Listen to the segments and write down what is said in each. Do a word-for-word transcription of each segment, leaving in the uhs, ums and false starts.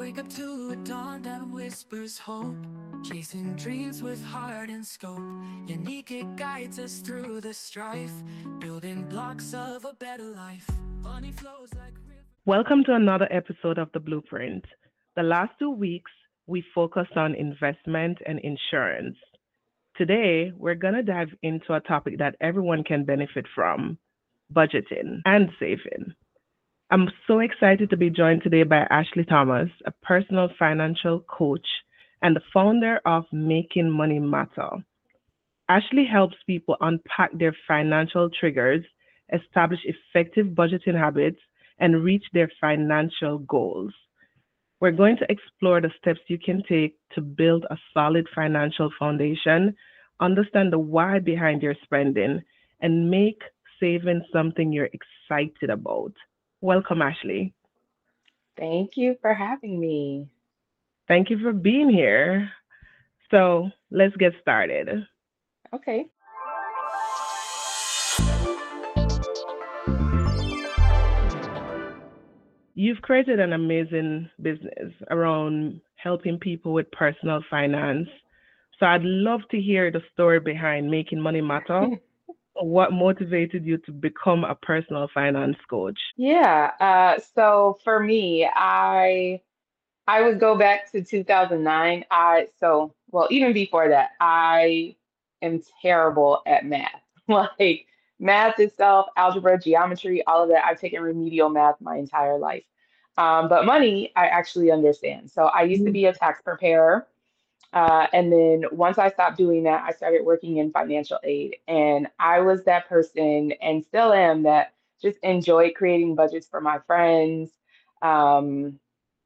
wake up to a dawn that whispers hope, chasing dreams with heart and scope. Unique, it guides us through the strife, building blocks of a better life. Money flows like rivers. Welcome to another episode of The Blueprint. The last two weeks, we focused on investment and insurance. Today, we're going to dive into a topic that everyone can benefit from budgeting and saving. I'm so excited to be joined today by Ashley Thomas, a personal financial coach and the founder of Making Money Matter. Ashley helps people unpack their financial triggers, establish effective budgeting habits, and reach their financial goals. We're going to explore the steps you can take to build a solid financial foundation, understand the why behind your spending, and make saving something you're excited about. Welcome, Ashley. Thank you for having me. Thank you for being here. So let's get started. Okay. You've created an amazing business around helping people with personal finance. So I'd love to hear the story behind Making Money Matter. What motivated you to become a personal finance coach? Yeah. Uh, so for me, I I would go back to two thousand nine. I so well, even before that, I am terrible at math. Like math itself, algebra, geometry, all of that. I've taken remedial math my entire life. Um, but money, I actually understand. So I used to Mm. be a tax preparer. Uh, and then once I stopped doing that, I started working in financial aid. And I was that person and still am that just enjoyed creating budgets for my friends. Um,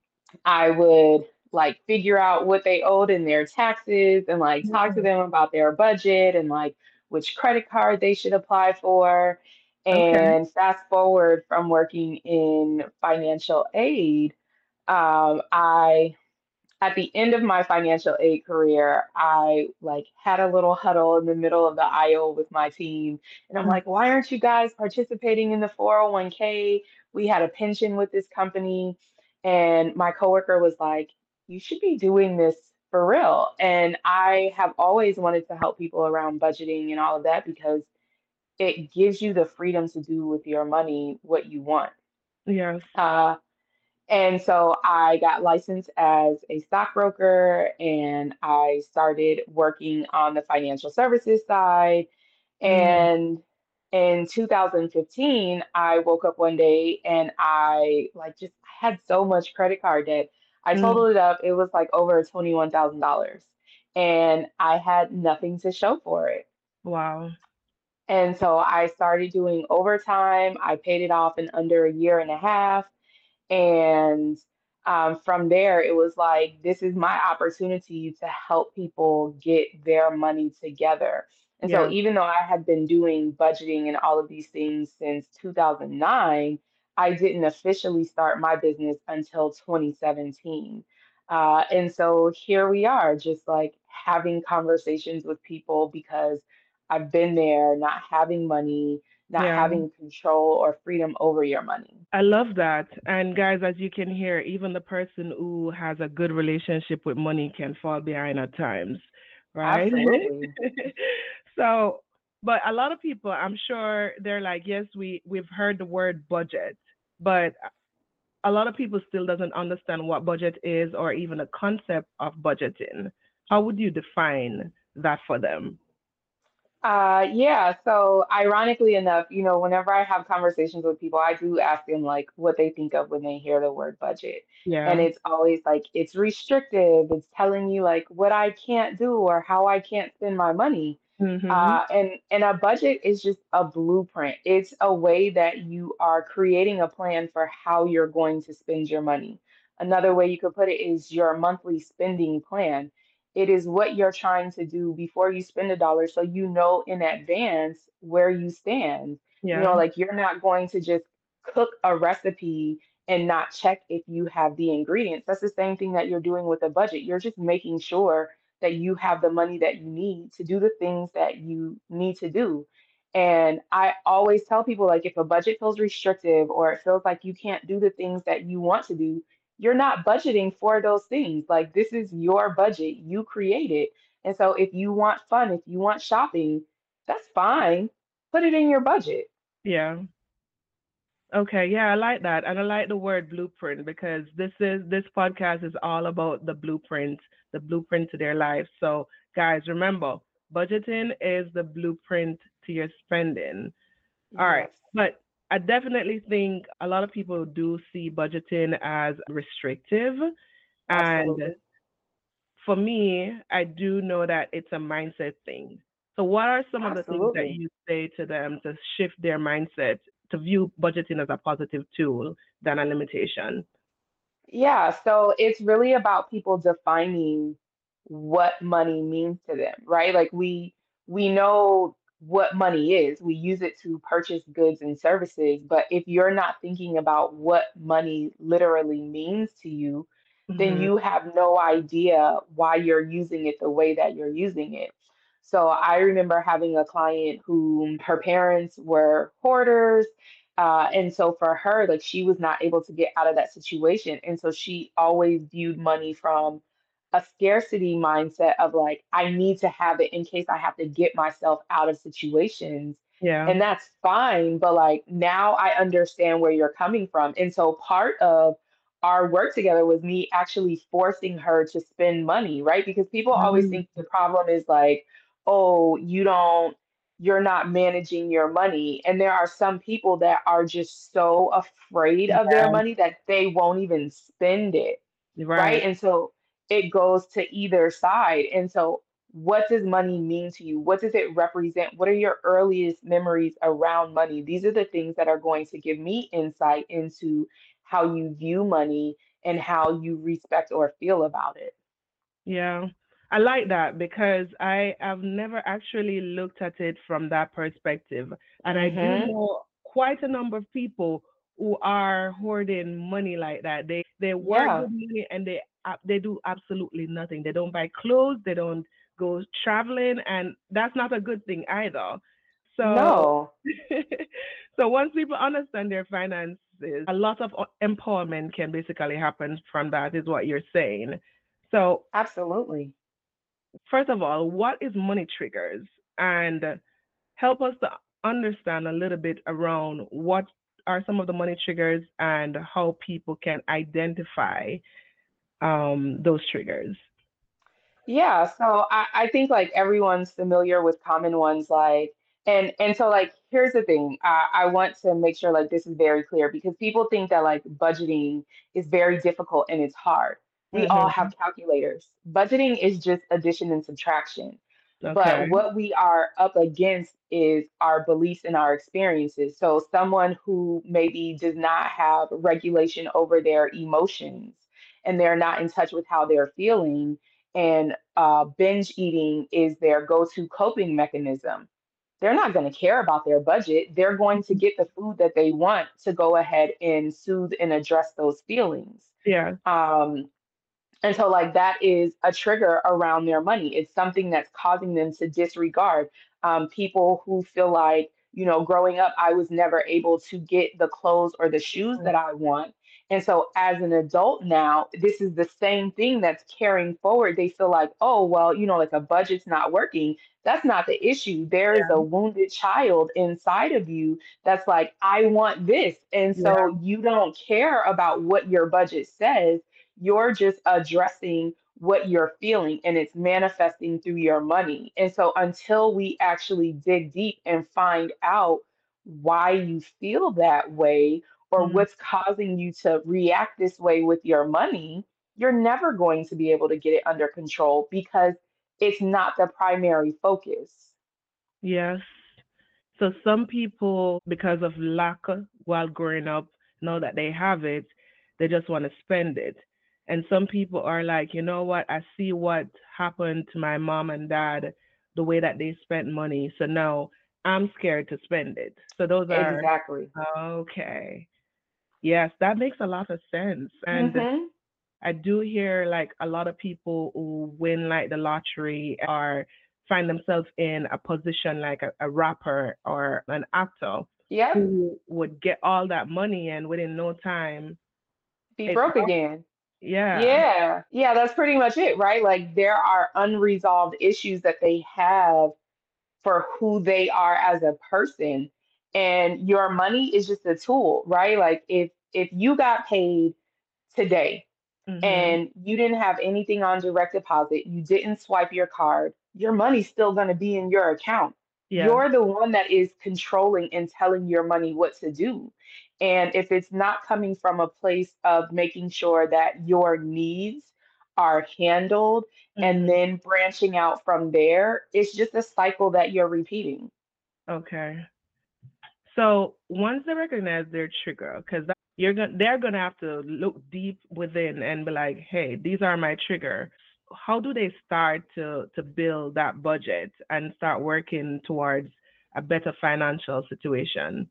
I would like figure out what they owed in their taxes and like talk to them about their budget and like which credit card they should apply for. Okay. And fast forward from working in financial aid, um, I at the end of my financial aid career, I like had a little huddle in the middle of the aisle with my team. And I'm like, why aren't you guys participating in the four oh one k? We had a pension with this company. And my coworker was like, you should be doing this for real. And I have always wanted to help people around budgeting and all of that because it gives you the freedom to do with your money what you want. Yes. Uh, and so I got licensed as a stockbroker and I started working on the financial services side. Mm. And in two thousand fifteen, I woke up one day and I like just had so much credit card debt. I Mm. totaled it up, it was like over twenty-one thousand dollars and I had nothing to show for it. Wow. And so I started doing overtime. I paid it off in under a year and a half. And um, from there, it was like, this is my opportunity to help people get their money together. And so, Yes. even though I had been doing budgeting and all of these things since two thousand nine, I didn't officially start my business until twenty seventeen. Uh, and so here we are, just like having conversations with people because I've been there, not having money, not Yeah. having control or freedom over your money. I love that. And guys, as you can hear, even the person who has a good relationship with money can fall behind at times, right? Absolutely. So, but a lot of people, I'm sure they're like, yes, we we've heard the word budget, but a lot of people still doesn't understand what budget is or even the concept of budgeting. How would you define that for them? Uh, yeah, so ironically enough, you know, whenever I have conversations with people, I do ask them like what they think of when they hear the word budget. And Yeah. it's always like it's restrictive. It's telling you like what I can't do or how I can't spend my money. Mhm. Uh, and and a budget is just a blueprint. It's a way that you are creating a plan for how you're going to spend your money. Another way you could put it is your monthly spending plan. It is what you're trying to do before you spend a dollar so you know in advance where you stand. You know, Yeah. like you're not going to just cook a recipe and not check if you have the ingredients. That's the same thing that you're doing with a budget. You're just making sure that you have the money that you need to do the things that you need to do. And I always tell people like if a budget feels restrictive or it feels like you can't do the things that you want to do, you're not budgeting for those things. Like this is your budget. You create it. And so if you want fun, if you want shopping, that's fine. Put it in your budget. Yeah. Okay, yeah, I like that. And I like the word blueprint because this is this podcast is all about the blueprint, the blueprint to their life. So, guys, remember, budgeting is the blueprint to your spending. All right. Yes, But I definitely think a lot of people do see budgeting as restrictive. And absolutely. for me, I do know that it's a mindset thing. So, what are some of the things that Absolutely. you say to them to shift their mindset to view budgeting as a positive tool than a limitation? Yeah, so it's really about people defining what money means to them, right? Like we we know what money is. We use it to purchase goods and services, but if you're not thinking about what money literally means to you, then Hmm. you have no idea why you're using it the way that you're using it. So I remember having a client who her parents were hoarders, uh, and so for her, like she was not able to get out of that situation. And so she always viewed money from a scarcity mindset of like, I need to have it in case I have to get myself out of situations. Yeah. And that's fine. But like now I understand where you're coming from. And so part of our work together was me actually forcing her to spend money, right? Because people always Mm. think the problem is like, oh, you don't you're not managing your money. And there are some people that are just so afraid of their Yeah. money that they won't even spend it, right? Right. And so it goes to either side. And so, what does money mean to you? What does it represent? What are your earliest memories around money? These are the things that are going to give me insight into how you view money and how you respect or feel about it. Yeah. I like that because I have never actually looked at it from that perspective. And I do Hmm. know quite a number of people who are hoarding money like that. They they work Yeah. with money and they ab- they do absolutely nothing. They don't buy clothes, they don't go traveling, and that's not a good thing either. So No, so once people understand their finances, a lot of o- empowerment can basically happen from that, is what you're saying. So absolutely. first of all, what is money triggers? And help us to understand a little bit around what are some of the money triggers and how people can identify um, those triggers. Yeah, so I, I think like everyone's familiar with common ones like and and so like here's the thing. I, I want to make sure like this is very clear because people think that like budgeting is very difficult and it's hard. We all Hmm. have calculators. Budgeting is just addition and subtraction. But Okay. what we are up against is our beliefs and our experiences. So someone who maybe does not have regulation over their emotions and they're not in touch with how they're feeling and uh, binge eating is their go-to coping mechanism. They're not going to care about their budget. They're going to get the food that they want to go ahead and soothe and address those feelings. Yeah. Um, and so, like, that is a trigger around their money. It's something that's causing them to disregard um, people who feel like, you know, growing up, I was never able to get the clothes or the shoes that I want. And so, as an adult now, this is the same thing that's carrying forward. They feel like, oh, well, you know, like a budget's not working. That's not the issue. There is a Yeah. wounded child inside of you that's like, I want this. And so, Yeah. you don't care about what your budget says, you're just addressing what you're feeling and it's manifesting through your money. And so until we actually dig deep and find out why you feel that way or Mm. what's causing you to react this way with your money, you're never going to be able to get it under control because it's not the primary focus. Yes. So some people, because of lack while growing up, know that they have it, they just want to spend it. And some people are like, you know what? I see what happened to my mom and dad, the way that they spent money. So now I'm scared to spend it. So those are Exactly. okay. Yes, that makes a lot of sense. And Hmm. I do hear like a lot of people who win like the lottery or find themselves in a position like a, a rapper or an actor Yep. who would get all that money and within no time Be it's broke gone. again. Yeah. Yeah, yeah, that's pretty much it, right? Like there are unresolved issues that they have for who they are as a person, and your money is just a tool, right? Like if if you got paid today Mhm. and you didn't have anything on direct deposit, you didn't swipe your card, your money's still going to be in your account. Yeah. You're the one that is controlling and telling your money what to do. And if it's not coming from a place of making sure that your needs are handled and Mhm. then branching out from there, it's just a cycle that you're repeating. Okay. So once they recognize their trigger, because you're gonna they're gonna have to look deep within and be like, hey, these are my trigger. How do they start to to build that budget and start working towards a better financial situation?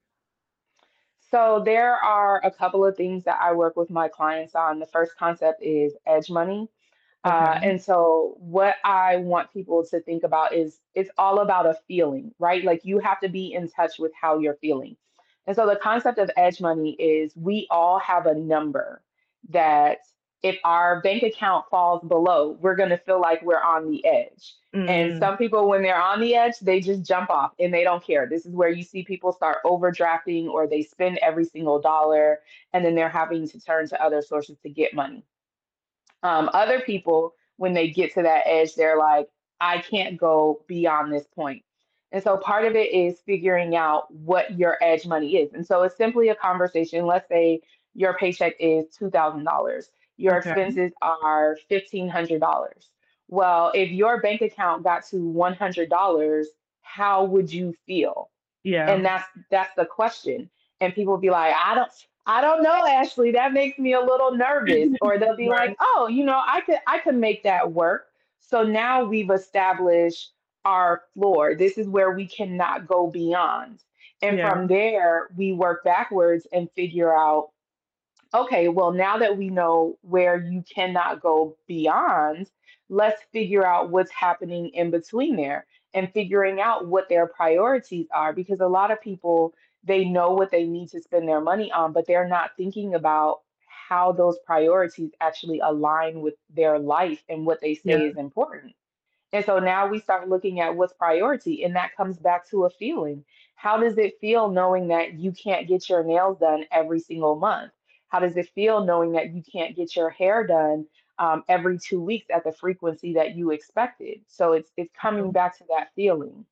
So there are a couple of things that I work with my clients on. The first concept is edge money. Uh, Okay. and so what I want people to think about is it's all about a feeling, right? Like you have to be in touch with how you're feeling. And so the concept of edge money is we all have a number that if our bank account falls below, we're going to feel like we're on the edge. And Mm, some people, when they're on the edge, they just jump off and they don't care. This is where you see people start overdrafting or they spend every single dollar and then they're having to turn to other sources to get money. Um, other people, when they get to that edge, they're like, I can't go beyond this point. And so part of it is figuring out what your edge money is. And so it's simply a conversation. Let's say your paycheck is two thousand dollars your okay. expenses are fifteen hundred dollars. Well, if your bank account got to one hundred dollars how would you feel? Yeah. And that's that's the question. And people be like, I don't I don't know, Ashley. That makes me a little nervous. Or they'll be like, Right. oh, you know, I could I could make that work. So now we've established our floor. This is where we cannot go beyond. And Yeah. from there, we work backwards and figure out okay, well, now that we know where you cannot go beyond, let's figure out what's happening in between there and figuring out what their priorities are. Because a lot of people, they know what they need to spend their money on, but they're not thinking about how those priorities actually align with their life and what they Yeah. say is important. And so now we start looking at what's priority, and that comes back to a feeling. How does it feel knowing that you can't get your nails done every single month? How does it feel knowing that you can't get your hair done um, every two weeks at the frequency that you expected? So it's it's coming back to that feeling.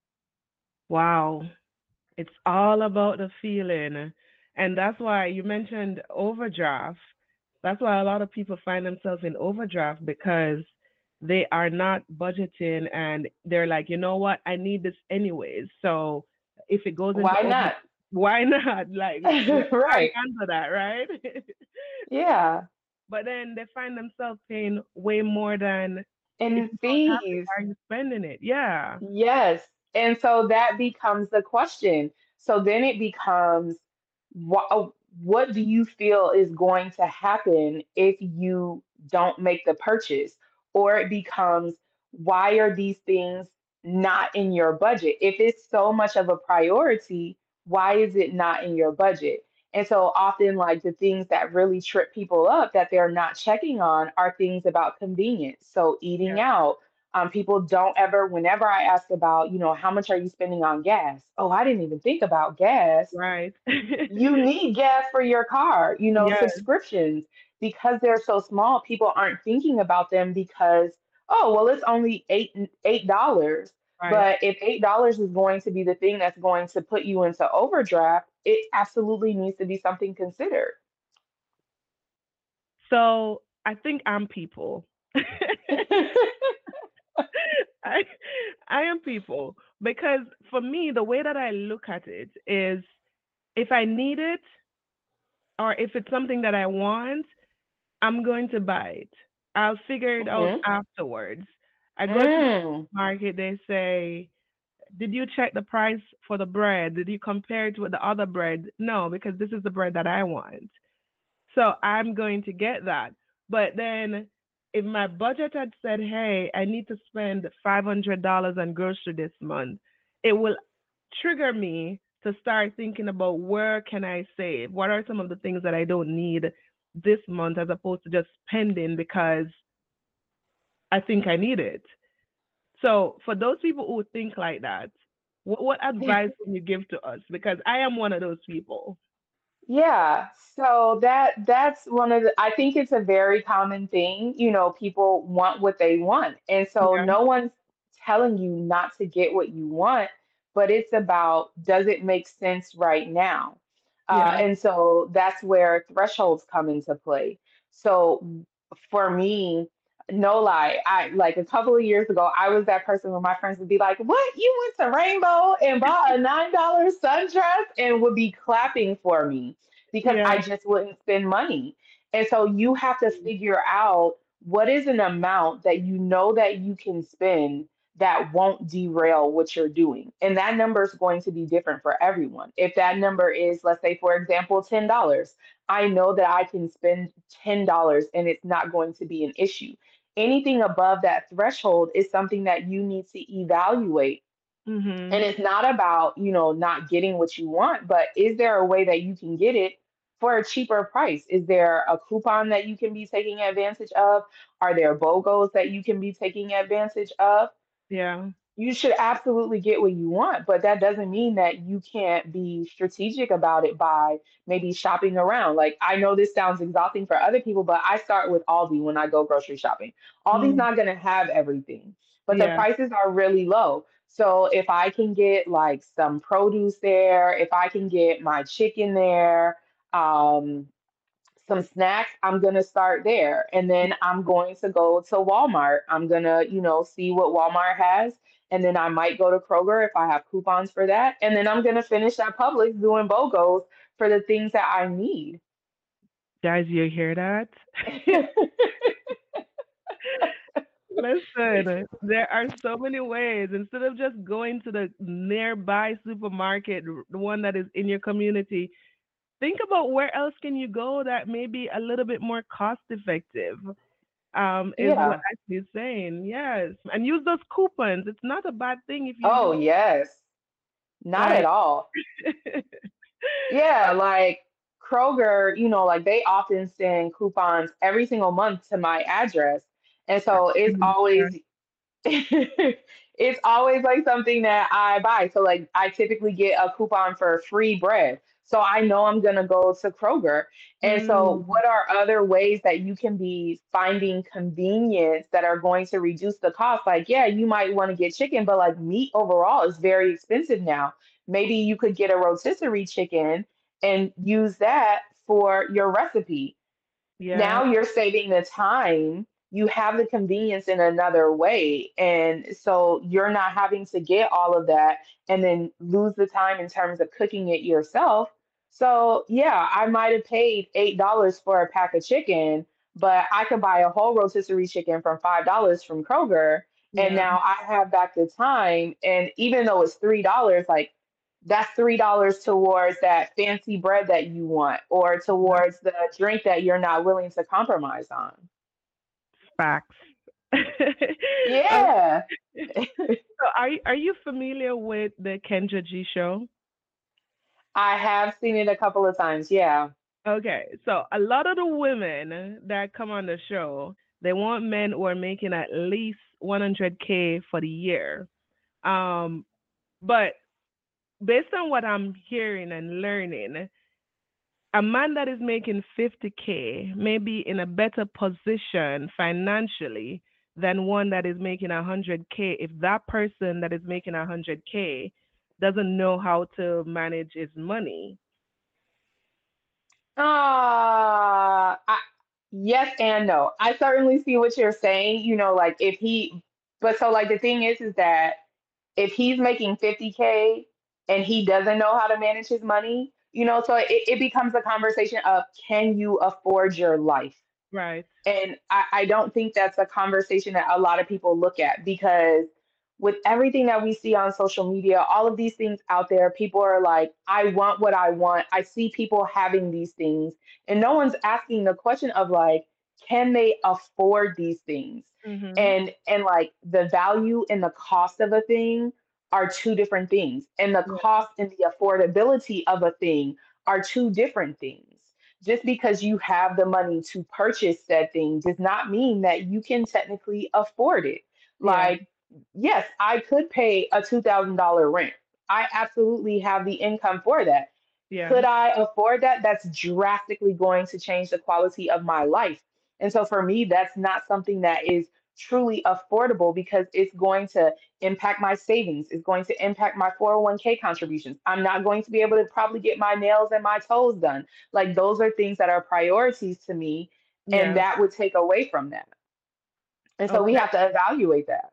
Wow. It's all about the feeling. And that's why you mentioned overdraft. That's why a lot of people find themselves in overdraft because they are not budgeting and they're like, you know what, I need this anyways. So if it goes into Why over, not? why not? Like, let I Right. handle that, right? Yeah. But then they find themselves paying way more than if And you don't have it, fees. why are you spending it? Yeah. Yes. And so that becomes the question. So then it becomes what, what do you feel is going to happen if you don't make the purchase? Or it becomes why are these things not in your budget? If it's so much of a priority, why is it not in your budget? And so often, like the things that really trip people up that they're not checking on are things about convenience. So Yeah. eating out, um, people don't ever, whenever I ask about, you know, how much are you spending on gas? Oh, I didn't even think about gas. Right. You need gas for your car, you know, Yes. subscriptions, because they're so small, people aren't thinking about them because, oh, well, it's only eight eight dollars. Right. But if eight dollars is going to be the thing that's going to put you into overdraft, it absolutely needs to be something considered. So I think I'm people. I I am people because for me the way that I look at it is if I need it or if it's something that I want, I'm going to buy it. I'll figure it out Hmm. afterwards. I go to the Mm. market, they say, did you check the price for the bread? Did you compare it with the other bread? No, because this is the bread that I want. So I'm going to get that. But then if my budget had said, hey, I need to spend five hundred dollars on grocery this month, it will trigger me to start thinking about where can I save? What are some of the things that I don't need this month as opposed to just spending because I think I need it. So for those people who think like that, what, what advice can you give to us? Because I am one of those people. Yeah, so that that's one of the, I think it's a very common thing. You know, people want what they want. And so Yeah, no one's telling you not to get what you want, but it's about, does it make sense right now? Uh, yeah, and so that's where thresholds come into play. So for me, no lie, I like a couple of years ago, I was that person where my friends would be like, "What? You went to Rainbow and bought a nine dollar sundress?" and would be clapping for me because yeah. I just wouldn't spend money. And so you have to figure out what is an amount that you know that you can spend that won't derail what you're doing. And that number is going to be different for everyone. If that number is, let's say, for example, ten dollars, I know that I can spend ten dollars and it's not going to be an issue. Anything above that threshold is something that you need to evaluate. And Mhm. it's not about, you know, not getting what you want, but is there a way that you can get it for a cheaper price? Is there a coupon that you can be taking advantage of? Are there BOGOs that you can be taking advantage of? Yeah. You should absolutely get what you want, but that doesn't mean that you can't be strategic about it by maybe shopping around. Like, I know this sounds exhausting for other people, but I start with Aldi when I go grocery shopping. Aldi's Mm. not going to have everything, but the Yeah. prices are really low. So if I can get like some produce there, if I can get my chicken there, um, some snacks, I'm going to start there. And then I'm going to go to Walmart. I'm going to, you know, see what Walmart has. And then I might go to Kroger if I have coupons for that. And then I'm going to finish at Publix doing BOGOs for the things that I need. Guys, you hear that? Listen, there are so many ways. Instead of just going to the nearby supermarket, the one that is in your community, think about where else can you go that may be a little bit more cost effective. Um, is what Yeah. Ashley is saying. Yes, and use those coupons. It's not a bad thing if you Oh, use yes. Not at like. all. Yeah, like Kroger, you know, like they often send coupons every single month to my address. And so it's always it's always like something that I buy. So like I typically get a coupon for free bread. So I know I'm gonna go to Kroger. And so Mm, what are other ways that you can be finding convenience that are going to reduce the cost? Like, yeah, you might want to get chicken, but like meat overall is very expensive now. Maybe you could get a rotisserie chicken and use that for your recipe. yeah, Now you're saving the time. You have the convenience in another way. And so you're not having to get all of that and then lose the time in terms of cooking it yourself. So, yeah, I might have paid eight dollars for a pack of chicken, but I could buy a whole rotisserie chicken from five dollars from Kroger. And yeah, now I have back the time. And even though it's three dollars like that's three dollars towards that fancy bread that you want or yeah. towards the drink that you're not willing to compromise on. Facts. Okay, Yeah, so are you- are you familiar with the Kendra G show? I have seen it a couple of times. Yeah. Okay, so a lot of the women that come on the show, they want men who are making at least one hundred k for the year. Um, but based on what I'm hearing and learning, a man that is making fifty k may be in a better position financially than one that is making one hundred k if that person that is making one hundred k doesn't know how to manage his money. Uh, I, yes and no. I certainly see what you're saying. You know, like if he, but so like the thing is, is that if he's making fifty K and he doesn't know how to manage his money, you know, so it, it becomes a conversation of can you afford your life? Right. And I, I don't think that's a conversation that a lot of people look at because with everything that we see on social media, all of these things out there, people are like, I want what I want. I see people having these things. And no one's asking the question of like, can they afford these things? Mhm. And and like the value and the cost of a thing are two different things. And the Yeah. cost and the affordability of a thing are two different things. just because you have the money to purchase said thing does not mean that you can technically afford it. Yeah. Like, yes, I could pay a two thousand dollars rent. I absolutely have the income for that. Yeah. Could I afford that? That's drastically going to change the quality of my life. And so for me, that's not something that is truly affordable because it's going to impact my savings. It's going to impact my four oh one k contributions. I'm not going to be able to probably get my nails and my toes done. Like those are things that are priorities to me, and Yeah. that would take away from that. And so we Okay. have to evaluate that.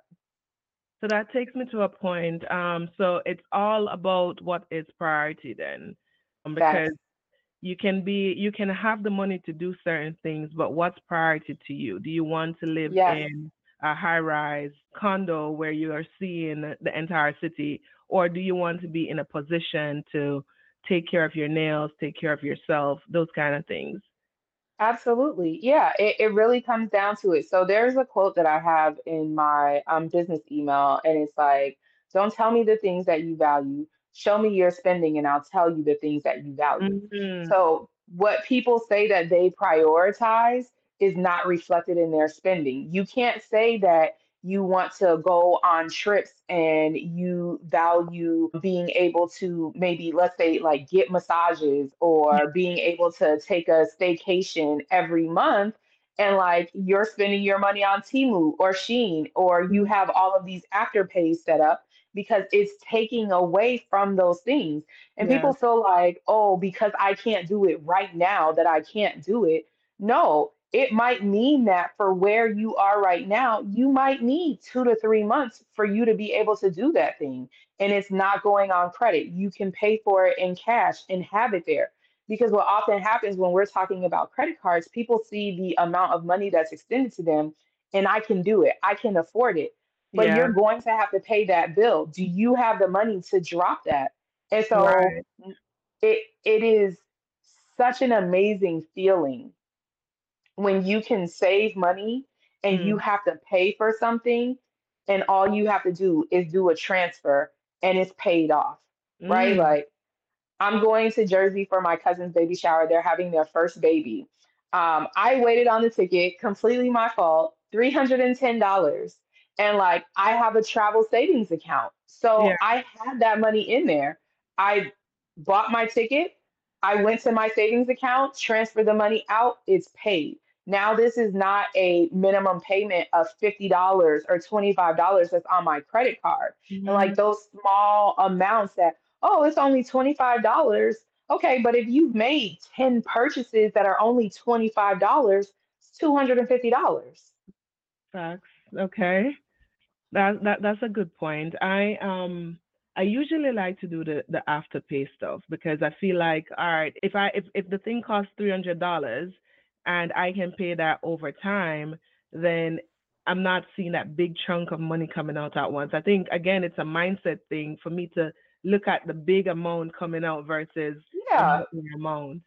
So that takes me to a point. Um, so it's all about what is priority then, um, because Facts. you can be you can have the money to do certain things, but what's priority to you? Do you want to live Yes. in a high-rise condo where you are seeing the entire city, or do you want to be in a position to take care of your nails, take care of yourself, those kind of things? Absolutely. Yeah, it, it really comes down to it. So there's a quote that I have in my um, business email, and it's like, don't tell me the things that you value. Show me your spending, and I'll tell you the things that you value. Hmm. So what people say that they prioritize is not reflected in their spending. You can't say that you want to go on trips and you value being able to maybe, let's say, like get massages Yeah. or being able to take a staycation every month. And like you're spending your money on Temu or Sheen, or you Mhm. have all of these afterpays set up because it's taking away from those things. And Yeah. people feel like, oh, because I can't do it right now, that I can't do it. No, it might mean that for where you are right now, you might need two to three months for you to be able to do that thing. And it's not going on credit. You can pay for it in cash and have it there. Because what often happens when we're talking about credit cards, people see the amount of money that's extended to them, and I can do it, I can afford it. But Yeah. you're going to have to pay that bill. Do you have the money to drop that? And so Right. it it is such an amazing feeling when you can save money and you Mm. have to pay for something, and all you have to do is do a transfer and it's paid off, right? Mm. Like I'm going to Jersey for my cousin's baby shower. They're having their first baby. Um, I waited on the ticket, completely my fault, three hundred ten dollars. And like I have a travel savings account. Yeah. So I had that money in there. I bought my ticket. I went to my savings account, transferred the money out, it's paid. Now this is not a minimum payment of fifty dollars or twenty-five dollars that's on my credit card. And like Mhm. those small amounts that, oh, it's only twenty-five dollars. Okay, but if you've made ten purchases that are only twenty-five dollars, it's two hundred fifty dollars. Facts. Okay. That that that's a good point. I um I usually like to do the the afterpay stuff because I feel like, all right, if I if if the thing costs three hundred dollars and I can pay that over time, then I'm not seeing that big chunk of money coming out at once. I think again it's a mindset thing for me to look at the big amount coming out versus a Yeah, smaller amount.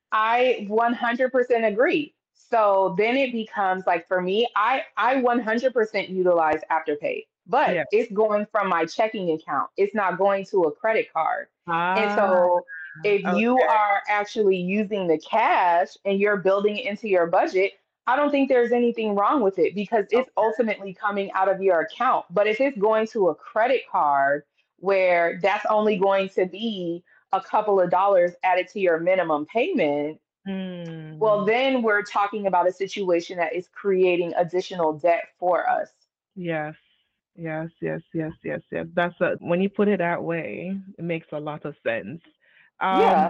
I one hundred percent agree. So then it becomes like for me, I I one hundred percent utilize Afterpay, but Yeah. it's going from my checking account. It's not going to a credit card. And Ah, so if you okay. are actually using the cash and you're building it into your budget, I don't think there's anything wrong with it because it's ultimately coming out of your account. But if it's going to a credit card where that's only going to be a couple of dollars added to your minimum payment, well, Hmm. then we're talking about a situation that is creating additional debt for us. Yes, yes, yes, yes, yes, yes. That's a, when you put it that way, it makes a lot of sense. Um, Yeah.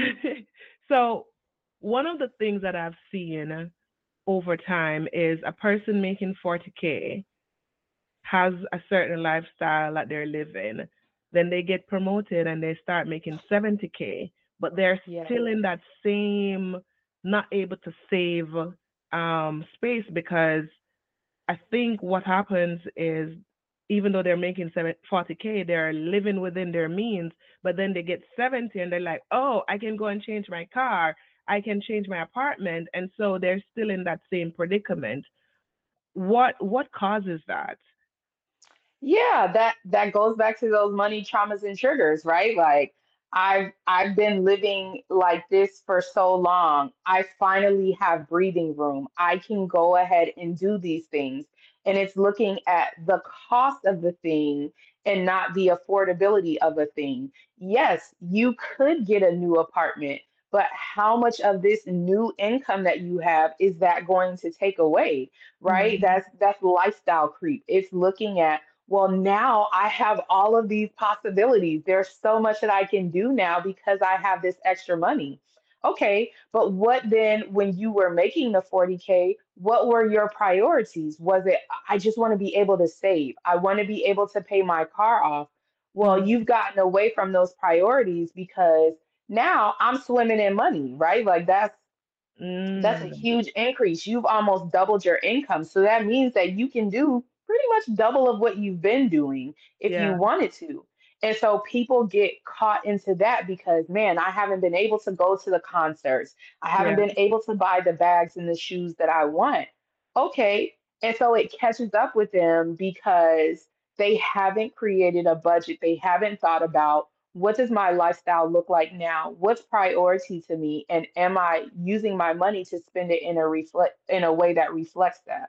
so one of the things that I've seen over time is a person making forty k has a certain lifestyle that they're living, then they get promoted and they start making seventy k, but they're Yes. still in that same not able to save um space because I think what happens is even though they're making seven forty k, they're living within their means, but then they get seventy and they're like, oh, I can go and change my car, I can change my apartment. And so they're still in that same predicament. What what causes that? Yeah, that that goes back to those money traumas and triggers, right? Like I've I've been living like this for so long. I finally have breathing room. I can go ahead and do these things. And it's looking at the cost of the thing and not the affordability of a thing. Yes, you could get a new apartment, but how much of this new income that you have is that going to take away, right? Mhm. That's that's lifestyle creep. It's looking at, well, now I have all of these possibilities. There's so much that I can do now because I have this extra money. Okay, but what then when you were making the forty K, what were your priorities? Was it, I just want to be able to save, I want to be able to pay my car off? Well, Mhm. you've gotten away from those priorities because now I'm swimming in money, right? Like that's that's a Mm. huge increase. You've almost doubled your income. So that means that you can do pretty much double of what you've been doing if you Yeah. wanted to. And so people get caught into that because, man, I haven't been able to go to the concerts. I haven't Yeah. been able to buy the bags and the shoes that I want. Okay. And so it catches up with them because they haven't created a budget. They haven't thought about, what does my lifestyle look like now? What's priority to me? And am I using my money to spend it in a reflect in a way that reflects that?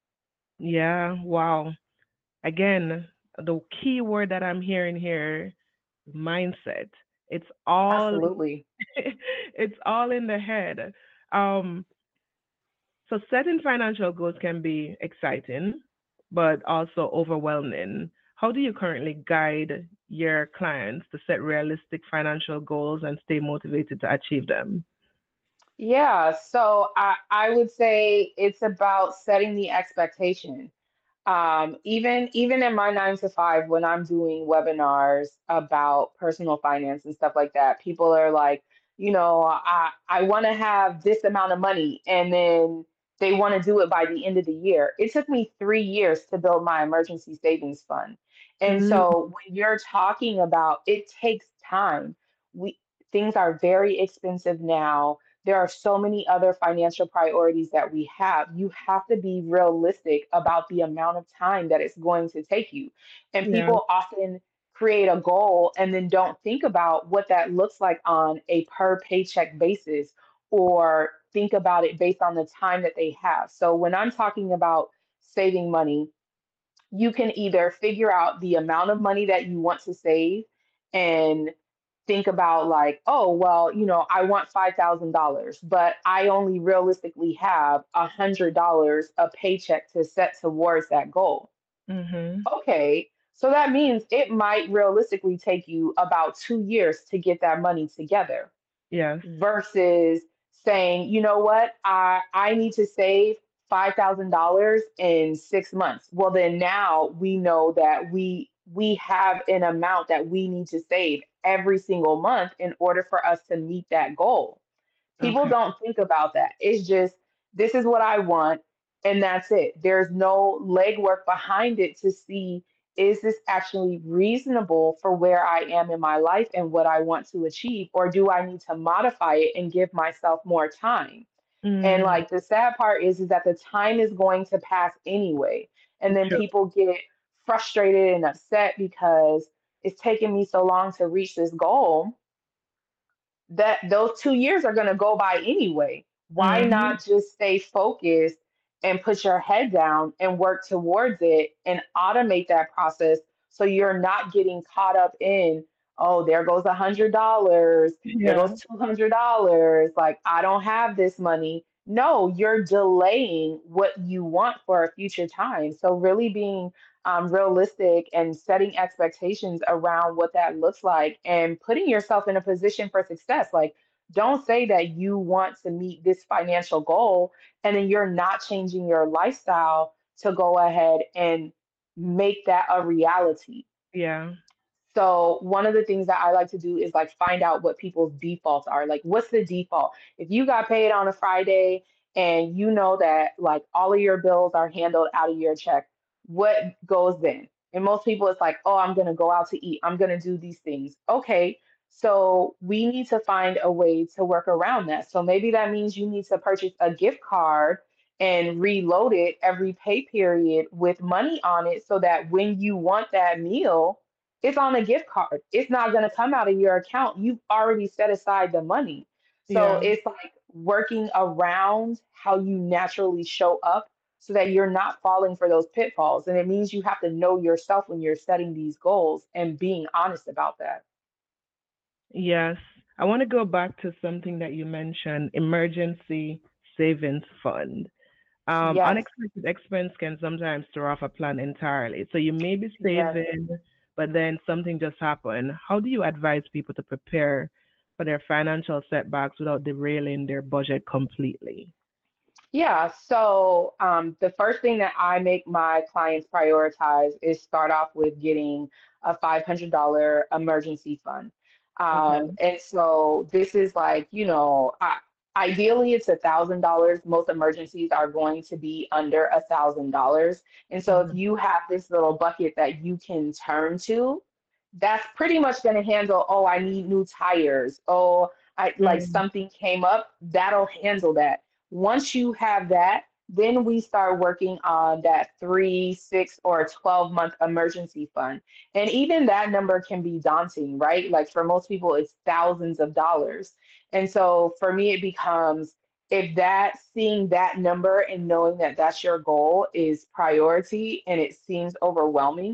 Yeah. Wow. Again, the key word that I'm hearing here, mindset. It's all Absolutely. it's all in the head. Um, so setting financial goals can be exciting, but also overwhelming. How do you currently guide your clients to set realistic financial goals and stay motivated to achieve them? Yeah, so I, I would say it's about setting the expectation. Um, even even in my nine to five, when I'm doing webinars about personal finance and stuff like that, people are like, you know, I I want to have this amount of money, and then they want to do it by the end of the year. It took me three years to build my emergency savings fund, and Mm, so when you're talking about, it takes time. We Things are very expensive now. There are so many other financial priorities that we have. You have to be realistic about the amount of time that it's going to take you. And yeah. people often create a goal and then don't think about what that looks like on a per paycheck basis, or think about it based on the time that they have. So when I'm talking about saving money, you can either figure out the amount of money that you want to save and think about, like, oh, well, you know, I want five thousand dollars but I only realistically have one hundred dollars a paycheck to set towards that goal. Mhm. Okay, so that means it might realistically take you about two years to get that money together, Yes. versus saying, you know what, I I need to save five thousand dollars in six months. Well, then now we know that we we have an amount that we need to save every single month in order for us to meet that goal. People Okay. don't think about that. It's just, this is what I want, and that's it. There's no legwork behind it to see, is this actually reasonable for where I am in my life and what I want to achieve, or do I need to modify it and give myself more time? And Mm, like the sad part is is that the time is going to pass anyway. And then true. people get frustrated and upset because it's taken me so long to reach this goal, that those two years are going to go by anyway. Why Mhm. not just stay focused and put your head down and work towards it and automate that process, so you're not getting caught up in, oh, there goes a hundred dollars, there Yeah. goes two hundred dollars, like I don't have this money. No, you're delaying what you want for a future time. So really being um, realistic and setting expectations around what that looks like and putting yourself in a position for success. Like, don't say that you want to meet this financial goal and then you're not changing your lifestyle to go ahead and make that a reality. Yeah. So one of the things that I like to do is like find out what people's defaults are. Like, what's the default? If you got paid on a Friday and you know that like all of your bills are handled out of your check, what goes then? And most people, it's like, oh, I'm gonna go out to eat. I'm gonna do these things. Okay, so we need to find a way to work around that. So maybe that means you need to purchase a gift card and reload it every pay period with money on it, so that when you want that meal, It's on a gift card. It's not going to come out of your account. You've already set aside the money. So Yeah. it's like working around how you naturally show up so that you're not falling for those pitfalls. And it means you have to know yourself when you're setting these goals and being honest about that. Yes. I want to go back to something that you mentioned, emergency savings fund. Um, Yes, unexpected expense can sometimes throw off a plan entirely. So you may be yes. saving, but then something just happened. How do you advise people to prepare for their financial setbacks without derailing their budget completely? Yeah, so um, the first thing that I make my clients prioritize is start off with getting a five hundred dollars emergency fund. Um, Okay. and so this is like, you know, I, ideally it's a thousand dollars. Most emergencies are going to be under a thousand dollars. And so if Mhm. you have this little bucket that you can turn to, that's pretty much going to handle, oh, I need new tires. Oh, I like Mm, something came up, that'll handle that. Once you have that, then we start working on that three, six, or twelve month emergency fund. And even that number can be daunting, right? Like for most people, it's thousands of dollars. And so for me, it becomes if that seeing that number and knowing that that's your goal is priority and it seems overwhelming,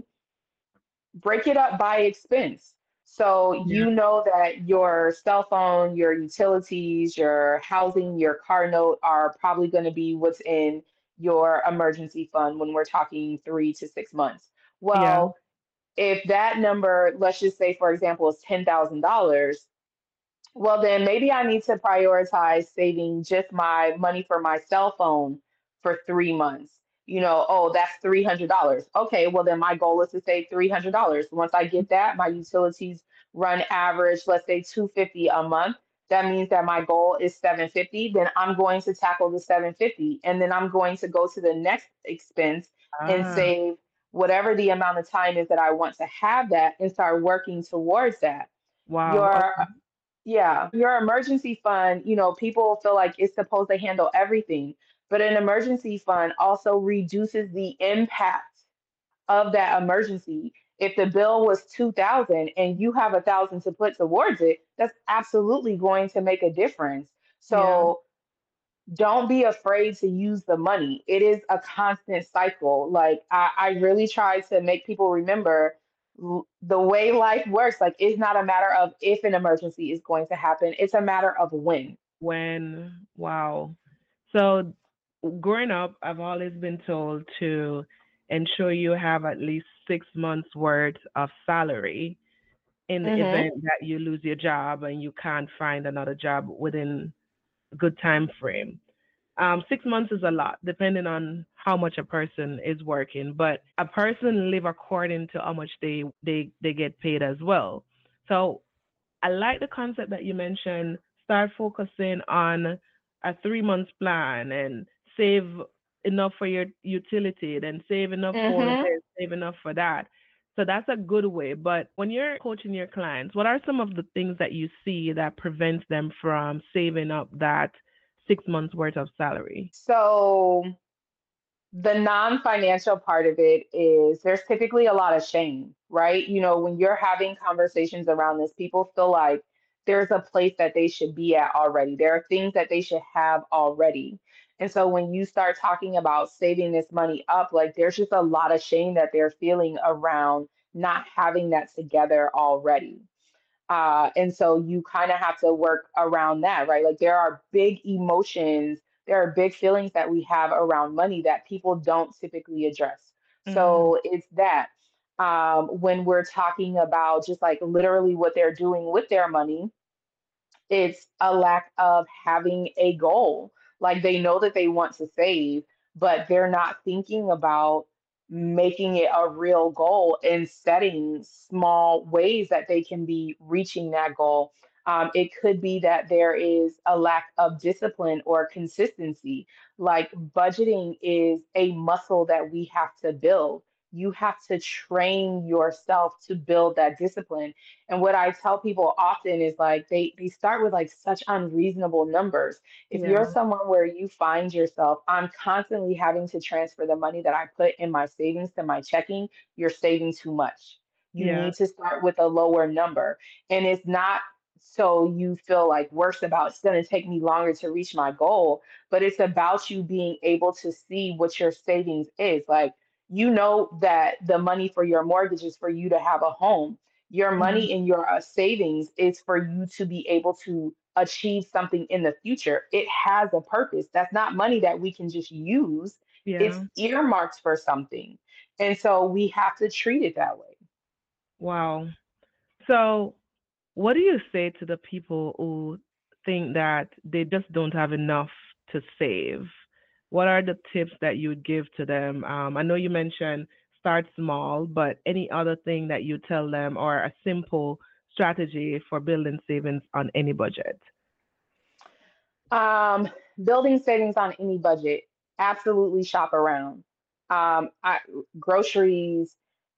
break it up by expense. So yeah. you know that your cell phone, your utilities, your housing, your car note are probably going to be what's in your emergency fund when we're talking three to six months. Yeah. Well, if that number, let's just say, for example, is ten thousand dollars well, then maybe I need to prioritize saving just my money for my cell phone for three months. You know, oh, that's three hundred dollars. Okay, well, then my goal is to save three hundred dollars. Once I get that, my utilities run average, let's say two hundred fifty dollars a month. That means that my goal is seven hundred fifty dollars. Then I'm going to tackle the seven hundred fifty dollars. And then I'm going to go to the next expense and Ah, save whatever the amount of time is that I want to have that and start working towards that. wow. Your Okay. yeah, your emergency fund, you know, people feel like it's supposed to handle everything, but an emergency fund also reduces the impact of that emergency. If the bill was two thousand and you have a thousand to put towards it, that's absolutely going to make a difference. Yeah. So don't be afraid to use the money. It is a constant cycle. Like I, I really try to make people remember l- the way life works. Like it's not a matter of if an emergency is going to happen. It's a matter of when. When, wow. So growing up, I've always been told to ensure you have at least six months worth of salary in the Mm-hmm. event that you lose your job and you can't find another job within a good time frame. Um, six months is a lot, depending on how much a person is working. But a person live according to how much they they they get paid as well. So I like the concept that you mentioned. Start focusing on a three months plan and save enough for your utility, then save enough for Mm-hmm. this, save enough for that. So that's a good way. But when you're coaching your clients, what are some of the things that you see that prevents them from saving up that six months worth of salary? So the non-financial part of it is there's typically a lot of shame, right? You know, when you're having conversations around this, people feel like there's a place that they should be at already. There are things that they should have already. And so when you start talking about saving this money up, like there's just a lot of shame that they're feeling around not having that together already. Uh, and so you kind of have to work around that, right? Like there are big emotions, there are big feelings that we have around money that people don't typically address. Mm, So it's that. Um, when we're talking about just like literally what they're doing with their money, it's a lack of having a goal. Like they know that they want to save, but they're not thinking about making it a real goal and setting small ways that they can be reaching that goal. Um, it could be that there is a lack of discipline or consistency. Like budgeting is a muscle that we have to build. You have to train yourself to build that discipline. And what I tell people often is like they they start with like such unreasonable numbers. If you're yeah. someone where you find yourself, I'm constantly having to transfer the money that I put in my savings to my checking, you're saving too much. You Yeah. need to start with a lower number. And it's not so you feel like worse about it's going to take me longer to reach my goal, but it's about you being able to see what your savings is. Like, you know that the money for your mortgage is for you to have a home. Your Mhm. money in your uh, savings is for you to be able to achieve something in the future. It has a purpose. That's not money that we can just use. It's Yeah. earmarked for something. And so we have to treat it that way. Wow. So, what do you say to the people who think that they just don't have enough to save? What are the tips that you would give to them? Um, I know you mentioned start small, but any other thing that you tell them or a simple strategy for building savings on any budget? Um, Building savings on any budget, absolutely shop around. Um, I, groceries,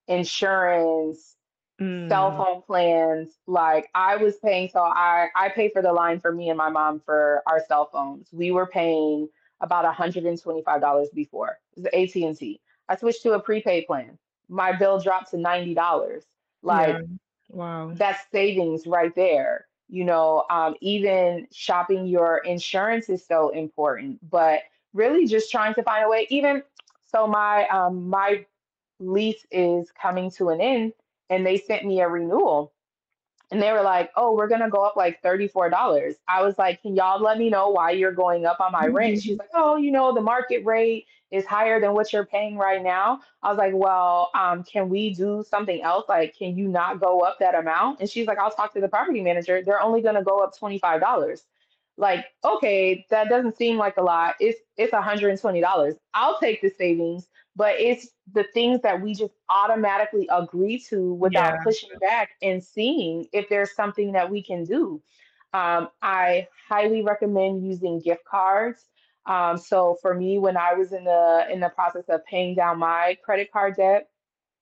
insurance, cell Mm, phone plans. Like, I was paying, so I I pay for the line for me and my mom for our cell phones. We were paying about one hundred twenty-five dollars before. It was A T and T. I switched to a prepaid plan. My bill dropped to ninety dollars. yeah. Like, Wow. that's savings right there. You know, um, even shopping your insurance is so important, but really just trying to find a way. Even so, my um, my lease is coming to an end, and they sent me a renewal. And they were like, oh, we're going to go up like thirty-four dollars. I was like, can y'all let me know why you're going up on my rent? She's like, oh, you know, the market rate is higher than what you're paying right now. I was like, well, um, can we do something else? Like, can you not go up that amount? And she's like, I'll talk to the property manager. They're only going to go up twenty-five dollars. Like, okay, that doesn't seem like a lot. It's it's one hundred twenty dollars. I'll take the savings, but it's the things that we just automatically agree to without Yeah. pushing back and seeing if there's something that we can do. Um, I highly recommend using gift cards. Um, so for me, when I was in the in the process of paying down my credit card debt,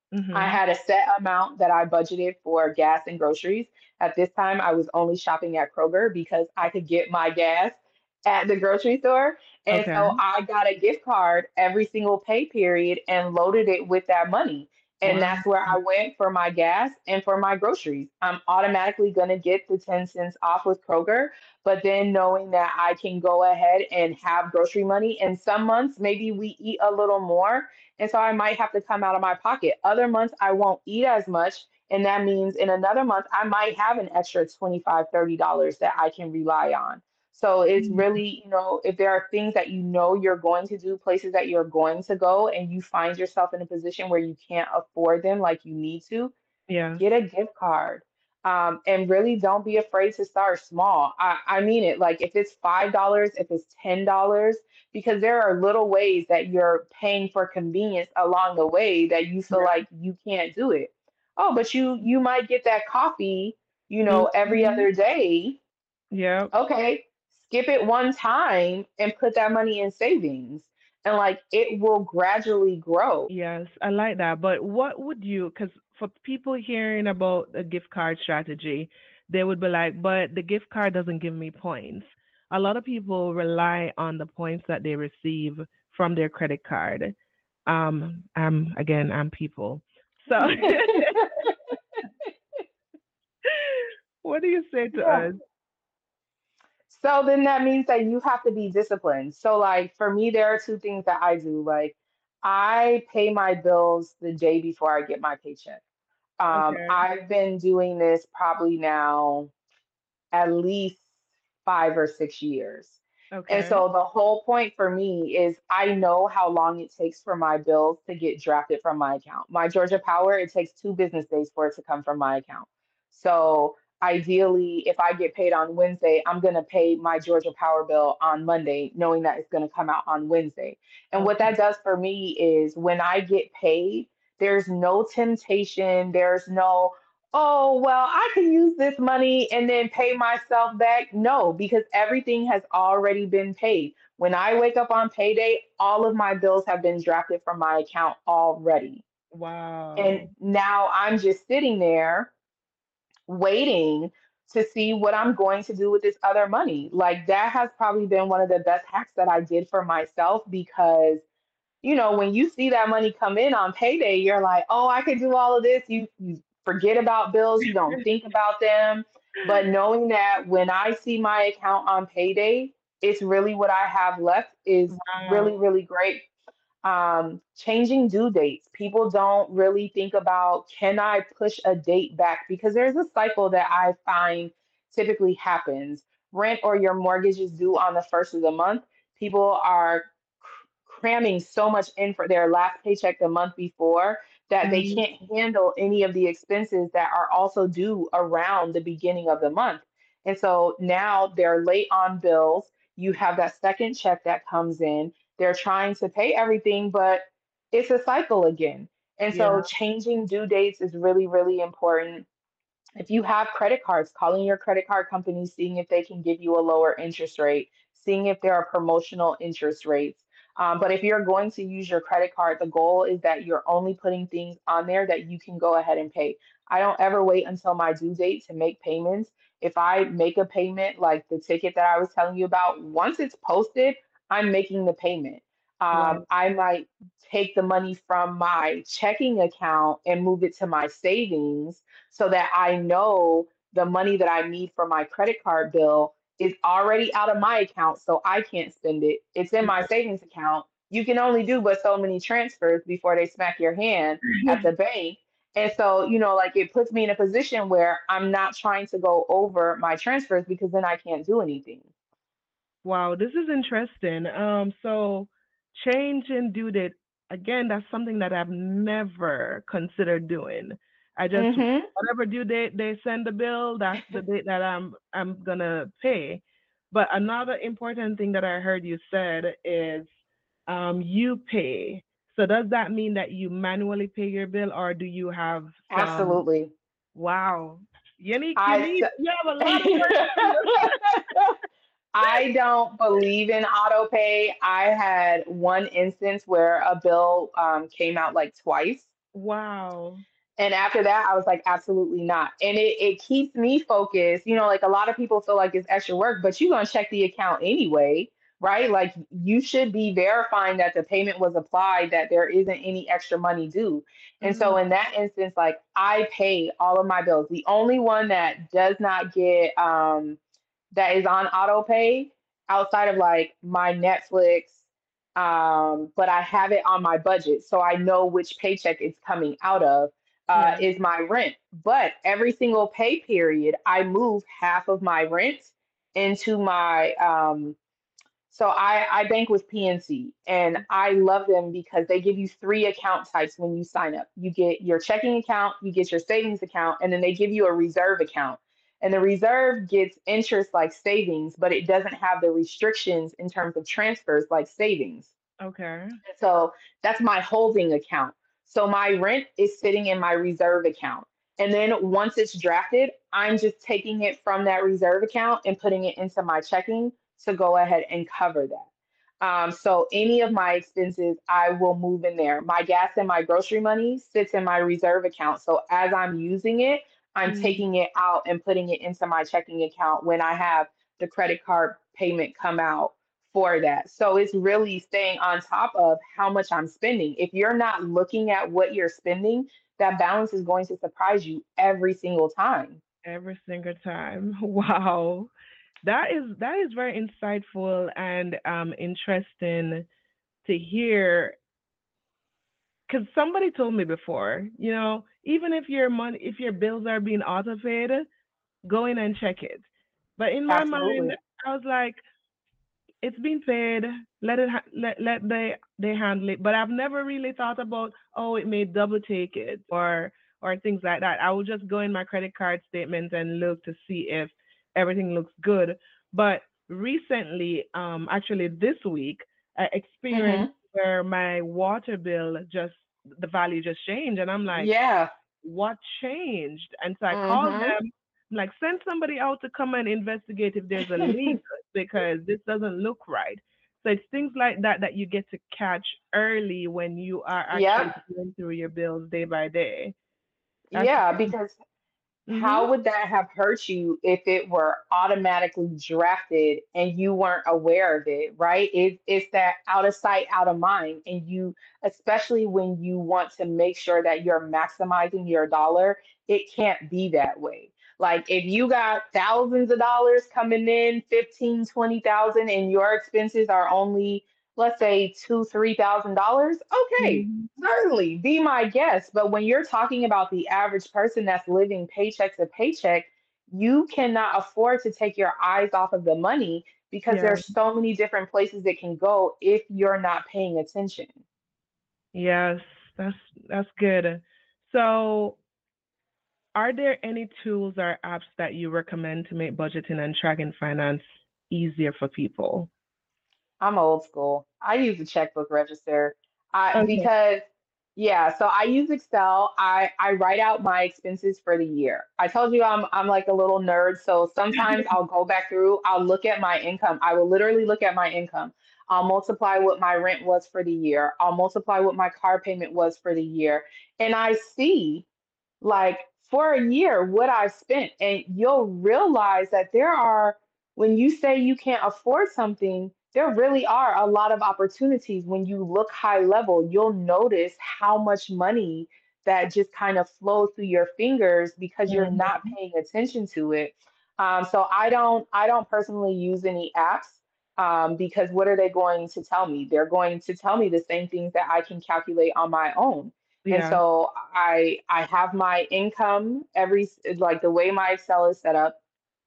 I Mhm. had a set amount that I budgeted for gas and groceries. At this time, I was only shopping at Kroger because I could get my gas at the grocery store. And Okay. so I got a gift card every single pay period and loaded it with that money. And Wow. that's where I went for my gas and for my groceries. I'm automatically going to get the ten cents off with Kroger, but then knowing that I can go ahead and have grocery money. And some months, maybe we eat a little more, and so I might have to come out of my pocket. Other months I won't eat as much. And that means in another month I might have an extra twenty-five, dollars, thirty dollars that I can rely on. So it's Mm, really, you know, if there are things that you know you're going to do, places that you're going to go, and you find yourself in a position where you can't afford them like you need to, yeah. get a gift card. Um, and really don't be afraid to start small. I, I mean it. Like, if it's five dollars, if it's ten dollars, because there are little ways that you're paying for convenience along the way that you feel Yeah. like you can't do it. Oh, but you you might get that coffee, you know, every Mhm. other day. Yep. Okay, skip it one time and put that money in savings. And like, it will gradually grow. Yes, I like that. But what would you, because for people hearing about a gift card strategy, they would be like, but the gift card doesn't give me points. A lot of people rely on the points that they receive from their credit card. Um, I'm again, I'm people. So, what do you say to Yeah. us? So then that means that you have to be disciplined. So, like, for me, there are two things that I do. Like, I pay my bills the day before I get my paycheck. Um, Okay. I've been doing this probably now at least five or six years. And Okay. so the whole point for me is I know how long it takes for my bills to get drafted from my account. My Georgia Power, it takes two business days for it to come from my account. So ideally, if I get paid on Wednesday, I'm going to pay my Georgia Power bill on Monday, knowing that it's going to come out on Wednesday. And what Okay. that does for me is when I get paid, there's no temptation, there's no, oh, well, I can use this money and then pay myself back. No, because everything has already been paid. When I wake up on payday, all of my bills have been drafted from my account already. And Wow. now I'm just sitting there waiting to see what I'm going to do with this other money. Like, that has probably been one of the best hacks that I did for myself because, you know, when you see that money come in on payday, you're like, oh, I could do all of this. You, you forget about bills, you don't think about them. But knowing that when I see my account on payday, it's really what I have left is Wow. really, really great. Um, changing due dates. People don't really think about, can I push a date back? Because there's a cycle that I find typically happens. Rent or your mortgage is due on the first of the month. People are cr- cramming so much in for their last paycheck the month before that they Mhm. can't handle any of the expenses that are also due around the beginning of the month. And so now they're late on bills. You have that second check that comes in, they're trying to pay everything, but it's a cycle again. And so Yeah. changing due dates is really, really important. If you have credit cards, calling your credit card company, seeing if they can give you a lower interest rate, seeing if there are promotional interest rates. Um, but if you're going to use your credit card, the goal is that you're only putting things on there that you can go ahead and pay. I don't ever wait until my due date to make payments. If I make a payment, like the ticket that I was telling you about, once it's posted, I'm making the payment. Um, Wow. I might take the money from my checking account and move it to my savings so that I know the money that I need for my credit card bill is already out of my account, so I can't spend it. It's in my savings account. You can only do but so many transfers before they smack your hand at the bank. And so, you know, like it puts me in a position where I'm not trying to go over my transfers because then I can't do anything. Wow, this is interesting. Um, so change in due date, again, that's something that I've never considered doing. I just Mm-hmm. whatever due date they send the bill, that's the date that I'm I'm gonna pay. But another important thing that I heard you said is um you pay. So does that mean that you manually pay your bill or do you have some Absolutely. wow. Unique, you I need you have a lot of work to do. I don't believe in auto pay. I had one instance where a bill um, came out like twice. Wow. And after that, I was like, absolutely not. And it, it keeps me focused. You know, like a lot of people feel like it's extra work, but you're going to check the account anyway, right? Like you should be verifying that the payment was applied, that there isn't any extra money due. And so Mm, in that instance, like I pay all of my bills. The only one that does not get, um, that is on auto pay outside of like my Netflix, um, but I have it on my budget. So I know which paycheck it's coming out of uh, yeah. is my rent. But every single pay period, I move half of my rent into my. Um, so I, I bank with P N C, and I love them because they give you three account types when you sign up. You get your checking account, you get your savings account, and then they give you a reserve account. And the reserve gets interest like savings, but it doesn't have the restrictions in terms of transfers like savings. Okay. So that's my holding account. So my rent is sitting in my reserve account. And then once it's drafted, I'm just taking it from that reserve account and putting it into my checking to go ahead and cover that. Um, so any of my expenses, I will move in there. My gas and my grocery money sits in my reserve account. So as I'm using it, I'm Mm, taking it out and putting it into my checking account when I have the credit card payment come out for that. So it's really staying on top of how much I'm spending. If you're not looking at what you're spending, that balance is going to surprise you every single time. every single time. Wow. That is that is very insightful and um interesting to hear because somebody told me before, you know, even if your money if your bills are being auto paid, go in and check it. But in my mind, Absolutely. I was like, it's been paid. Let it ha- let let they they handle it. But I've never really thought about oh it may double take it or or things like that. I will just go in my credit card statement and look to see if everything looks good. But recently, um, actually this week, I experienced Hmm. where my water bill just the value just changed, and I'm like, Yeah. what changed? And so I called Hmm. them, I'm like, send somebody out to come and investigate if there's a leak because this doesn't look right. So it's things like that that you get to catch early when you are actually Yep. going through your bills day by day. That's Yeah, because Mm-hmm. How would that have hurt you if it were automatically drafted and you weren't aware of it, right? It, it's that out of sight, out of mind. And you, especially when you want to make sure that you're maximizing your dollar, it can't be that way. Like if you got thousands of dollars coming in, fifteen, twenty thousand, and your expenses are only, let's say two, three thousand dollars, okay, Mm-hmm. certainly, be my guest. But when you're talking about the average person that's living paycheck to paycheck, you cannot afford to take your eyes off of the money because Yeah. there's so many different places it can go if you're not paying attention. Yes, that's that's good. So, are there any tools or apps that you recommend to make budgeting and tracking finance easier for people? I'm old school. I use a checkbook register. I Okay. because yeah, so I use Excel. I I write out my expenses for the year. I told you I'm I'm like a little nerd, so sometimes I'll go back through, I'll look at my income. I will literally look at my income. I'll multiply what my rent was for the year. I'll multiply what my car payment was for the year. And I see like for a year what I've spent. And you'll realize that there are, when you say you can't afford something, there really are a lot of opportunities. When you look high level, you'll notice how much money that just kind of flows through your fingers because you're not Mhm. paying attention to it. Um, so I don't I don't personally use any apps um, because what are they going to tell me? They're going to tell me the same things that I can calculate on my own. And Yeah. so I I have my income every, like the way my Excel is set up,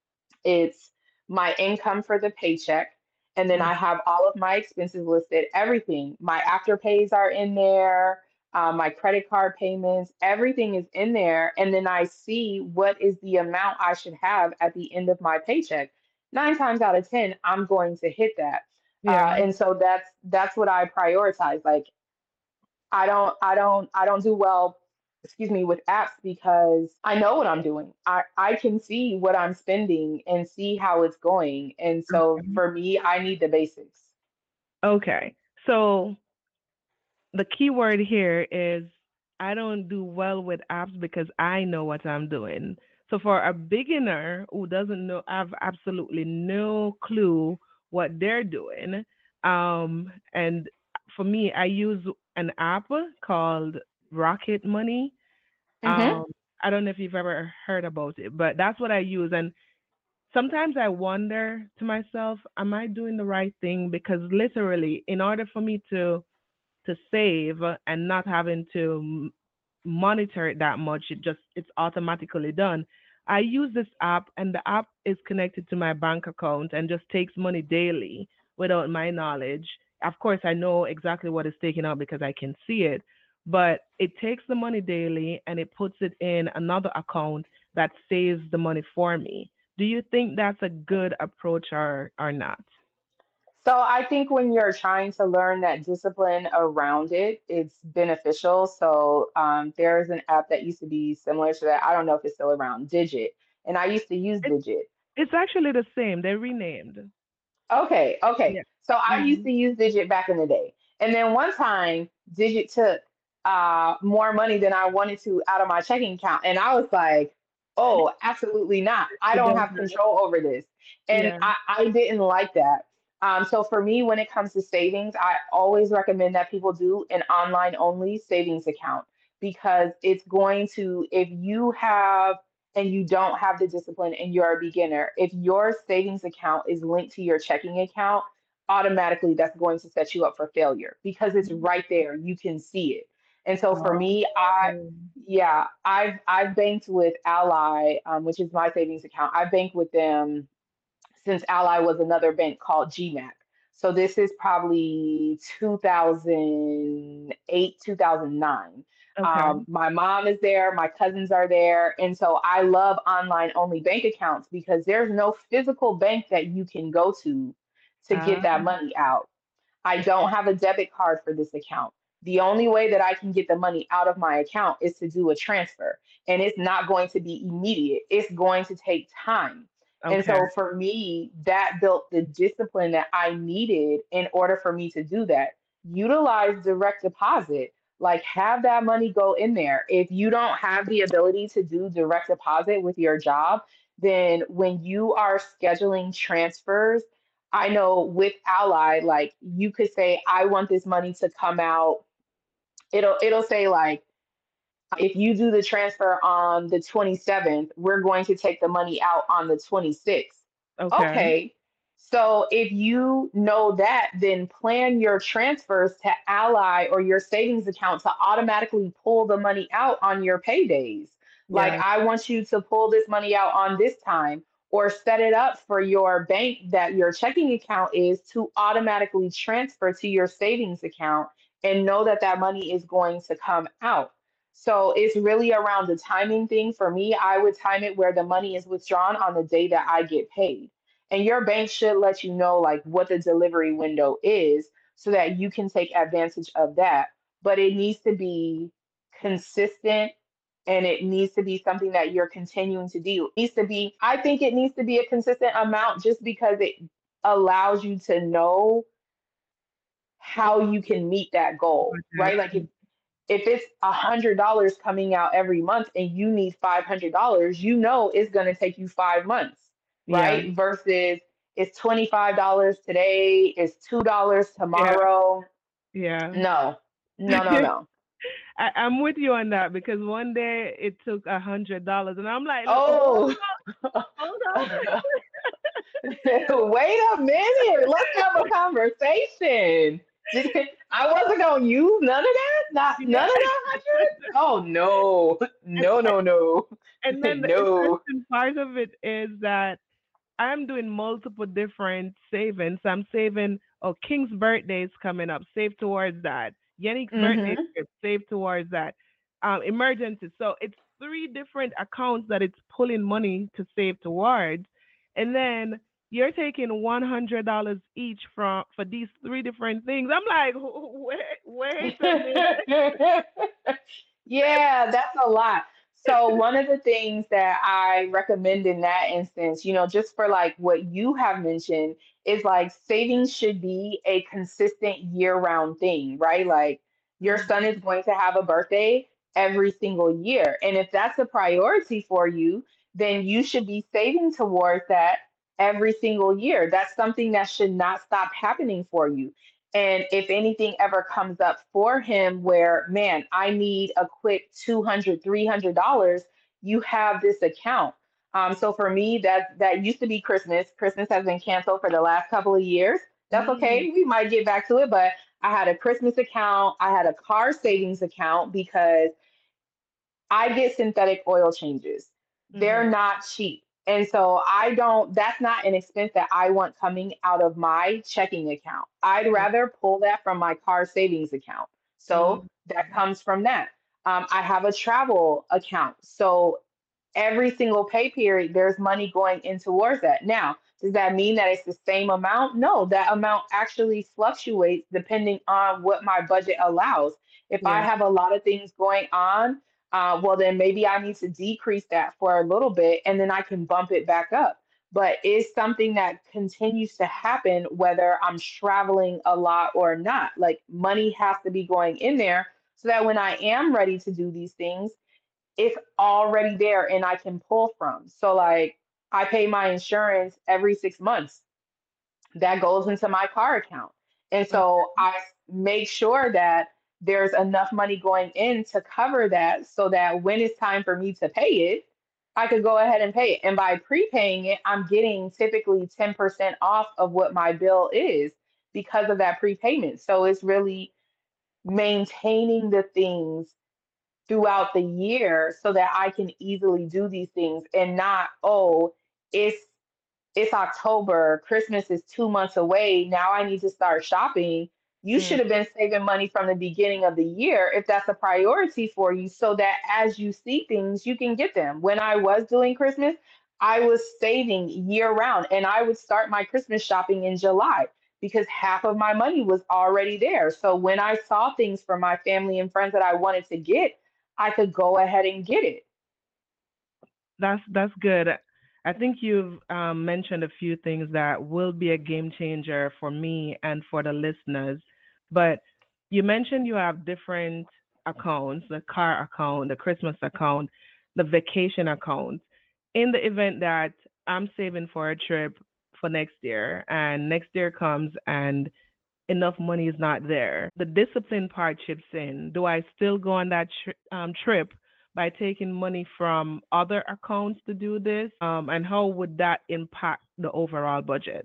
it's my income for the paycheck. And then I Yeah. have all of my expenses listed, everything. My afterpays are in there, uh, my credit card payments, everything is in there. And then I see what is the amount I should have at the end of my paycheck. Nine times out of ten, I'm going to hit that. Uh, Yeah. and so that's that's what I prioritize. Like I don't I don't I don't do well, excuse me, with apps because I know what I'm doing. I I can see what I'm spending and see how it's going. And so Okay. for me, I need the basics. Okay. So the key word here is I don't do well with apps because I know what I'm doing. So for a beginner who doesn't know, have absolutely no clue what they're doing, um, and for me, I use an app called Rocket Money. Mm-hmm. Um, I don't know if you've ever heard about it, but that's what I use. And sometimes I wonder to myself, am I doing the right thing? Because literally, in order for me to to save and not having to m- monitor it that much, it just it's automatically done. I use this app, and the app is connected to my bank account and just takes money daily without my knowledge. Of course, I know exactly what is taken out because I can see it, but it takes the money daily and it puts it in another account that saves the money for me. Do you think that's a good approach or or not? So I think when you're trying to learn that discipline around it, it's beneficial. So um, there's an app that used to be similar to that. I don't know if it's still around, Digit. And I used to use It, Digit. it's actually the same. They renamed. Okay, okay. Yeah. So I used Mhm. to use Digit back in the day. And then one time, Digit took uh, more money than I wanted to out of my checking account. And I was like, oh, absolutely not. I It don't does have not. control over this. And Yeah. I, I didn't like that. Um, so for me, when it comes to savings, I always recommend that people do an online only savings account because it's going to, if you have and you don't have the discipline and you're a beginner, if your savings account is linked to your checking account, automatically that's going to set you up for failure because it's right there. You can see it. And so for Oh. me, I, yeah, I've I've banked with Ally, um, which is my savings account. I banked with them since Ally was another bank called G MAC. So this is probably two thousand eight, two thousand nine. Okay. Um, my mom is there, my cousins are there. And so I love online only bank accounts because there's no physical bank that you can go to to get Ah. that money out. I don't have a debit card for this account. The only way that I can get the money out of my account is to do a transfer. And it's not going to be immediate, it's going to take time. And Okay. so for me, that built the discipline that I needed in order for me to do that. Utilize direct deposit. Like, have that money go in there. If you don't have the ability to do direct deposit with your job, then when you are scheduling transfers, I know with Ally, like you could say, I want this money to come out. It'll it'll say like, if you do the transfer on the twenty-seventh, we're going to take the money out on the twenty-sixth. Okay. Okay. So if you know that, then plan your transfers to Ally or your savings account to automatically pull the money out on your paydays. Like, Yeah. I want you to pull this money out on this time, or set it up for your bank that your checking account is to automatically transfer to your savings account and know that that money is going to come out. So it's really around the timing thing. For me, I would time it where the money is withdrawn on the day that I get paid. And your bank should let you know like what the delivery window is so that you can take advantage of that. But it needs to be consistent, and it needs to be something that you're continuing to do. It needs to be, I think it needs to be a consistent amount just because it allows you to know how you can meet that goal, right? Like, if if it's a hundred dollars coming out every month and you need five hundred dollars, you know it's going to take you five months, Yeah. right? Versus it's twenty five dollars today, it's two dollars Yeah. tomorrow. Yeah. No, no, no, no. I, I'm with you on that because one day it took a hundred dollars, and I'm like, "Look, hold Oh, on, hold on." wait a minute. Let's have a conversation. Did, I wasn't gonna use none of that. Not none Yeah. of that hundred. Oh no, And, no, no, no, and then the no. interesting part of it is that I'm doing multiple different savings. I'm saving, oh, King's birthday is coming up, save towards that. Yannick's birthday Hmm. trip, save towards that. Um, emergency. So it's three different accounts that it's pulling money to save towards. And then you're taking one hundred dollars each from for these three different things. I'm like, wait, wait a minute. Yeah, that's a lot. So one of the things that I recommend in that instance, you know, just for like what you have mentioned, is like savings should be a consistent year-round thing, right? Like, your son Mhm. is going to have a birthday every single year. And if that's a priority for you, then you should be saving towards that every single year. That's something that should not stop happening for you. And if anything ever comes up for him where, man, I need a quick two hundred, three hundred dollars, you have this account. Um, so for me, that that used to be Christmas. Christmas has been canceled for the last couple of years. That's Mm, okay. We might get back to it, but I had a Christmas account. I had a car savings account because I get synthetic oil changes. They're mhm, not cheap. And so I don't, that's not an expense that I want coming out of my checking account. I'd mm, rather pull that from my car savings account. So mm, that comes from that. Um, I have a travel account. So every single pay period, there's money going in towards that. Now, does that mean that it's the same amount? No, that amount actually fluctuates depending on what my budget allows. If I yeah. have a lot of things going on, uh, well, then maybe I need to decrease that for a little bit and then I can bump it back up. But it's something that continues to happen whether I'm traveling a lot or not. Like, money has to be going in there so that when I am ready to do these things, it's already there and I can pull from. So, like, I pay my insurance every six months. That goes into my car account. And Okay. so I make sure that there's enough money going in to cover that so that when it's time for me to pay it, I could go ahead and pay it. And by prepaying it, I'm getting typically ten percent off of what my bill is because of that prepayment. So it's really maintaining the things throughout the year so that I can easily do these things and not, oh, it's it's October, Christmas is two months away. Now I need to start shopping. You Mm. should have been saving money from the beginning of the year if that's a priority for you, so that as you see things, you can get them. When I was doing Christmas, I was saving year round and I would start my Christmas shopping in July because half of my money was already there. So when I saw things for my family and friends that I wanted to get, I could go ahead and get it. That's that's good. I think you've um, mentioned a few things that will be a game changer for me and for the listeners. But you mentioned you have different accounts, the car account, the Christmas account, the vacation account, in the event that I'm saving for a trip for next year and next year comes and enough money is not there, the discipline part chips in. Do I still go on that tri- um, trip by taking money from other accounts to do this? Um, and how would that impact the overall budget?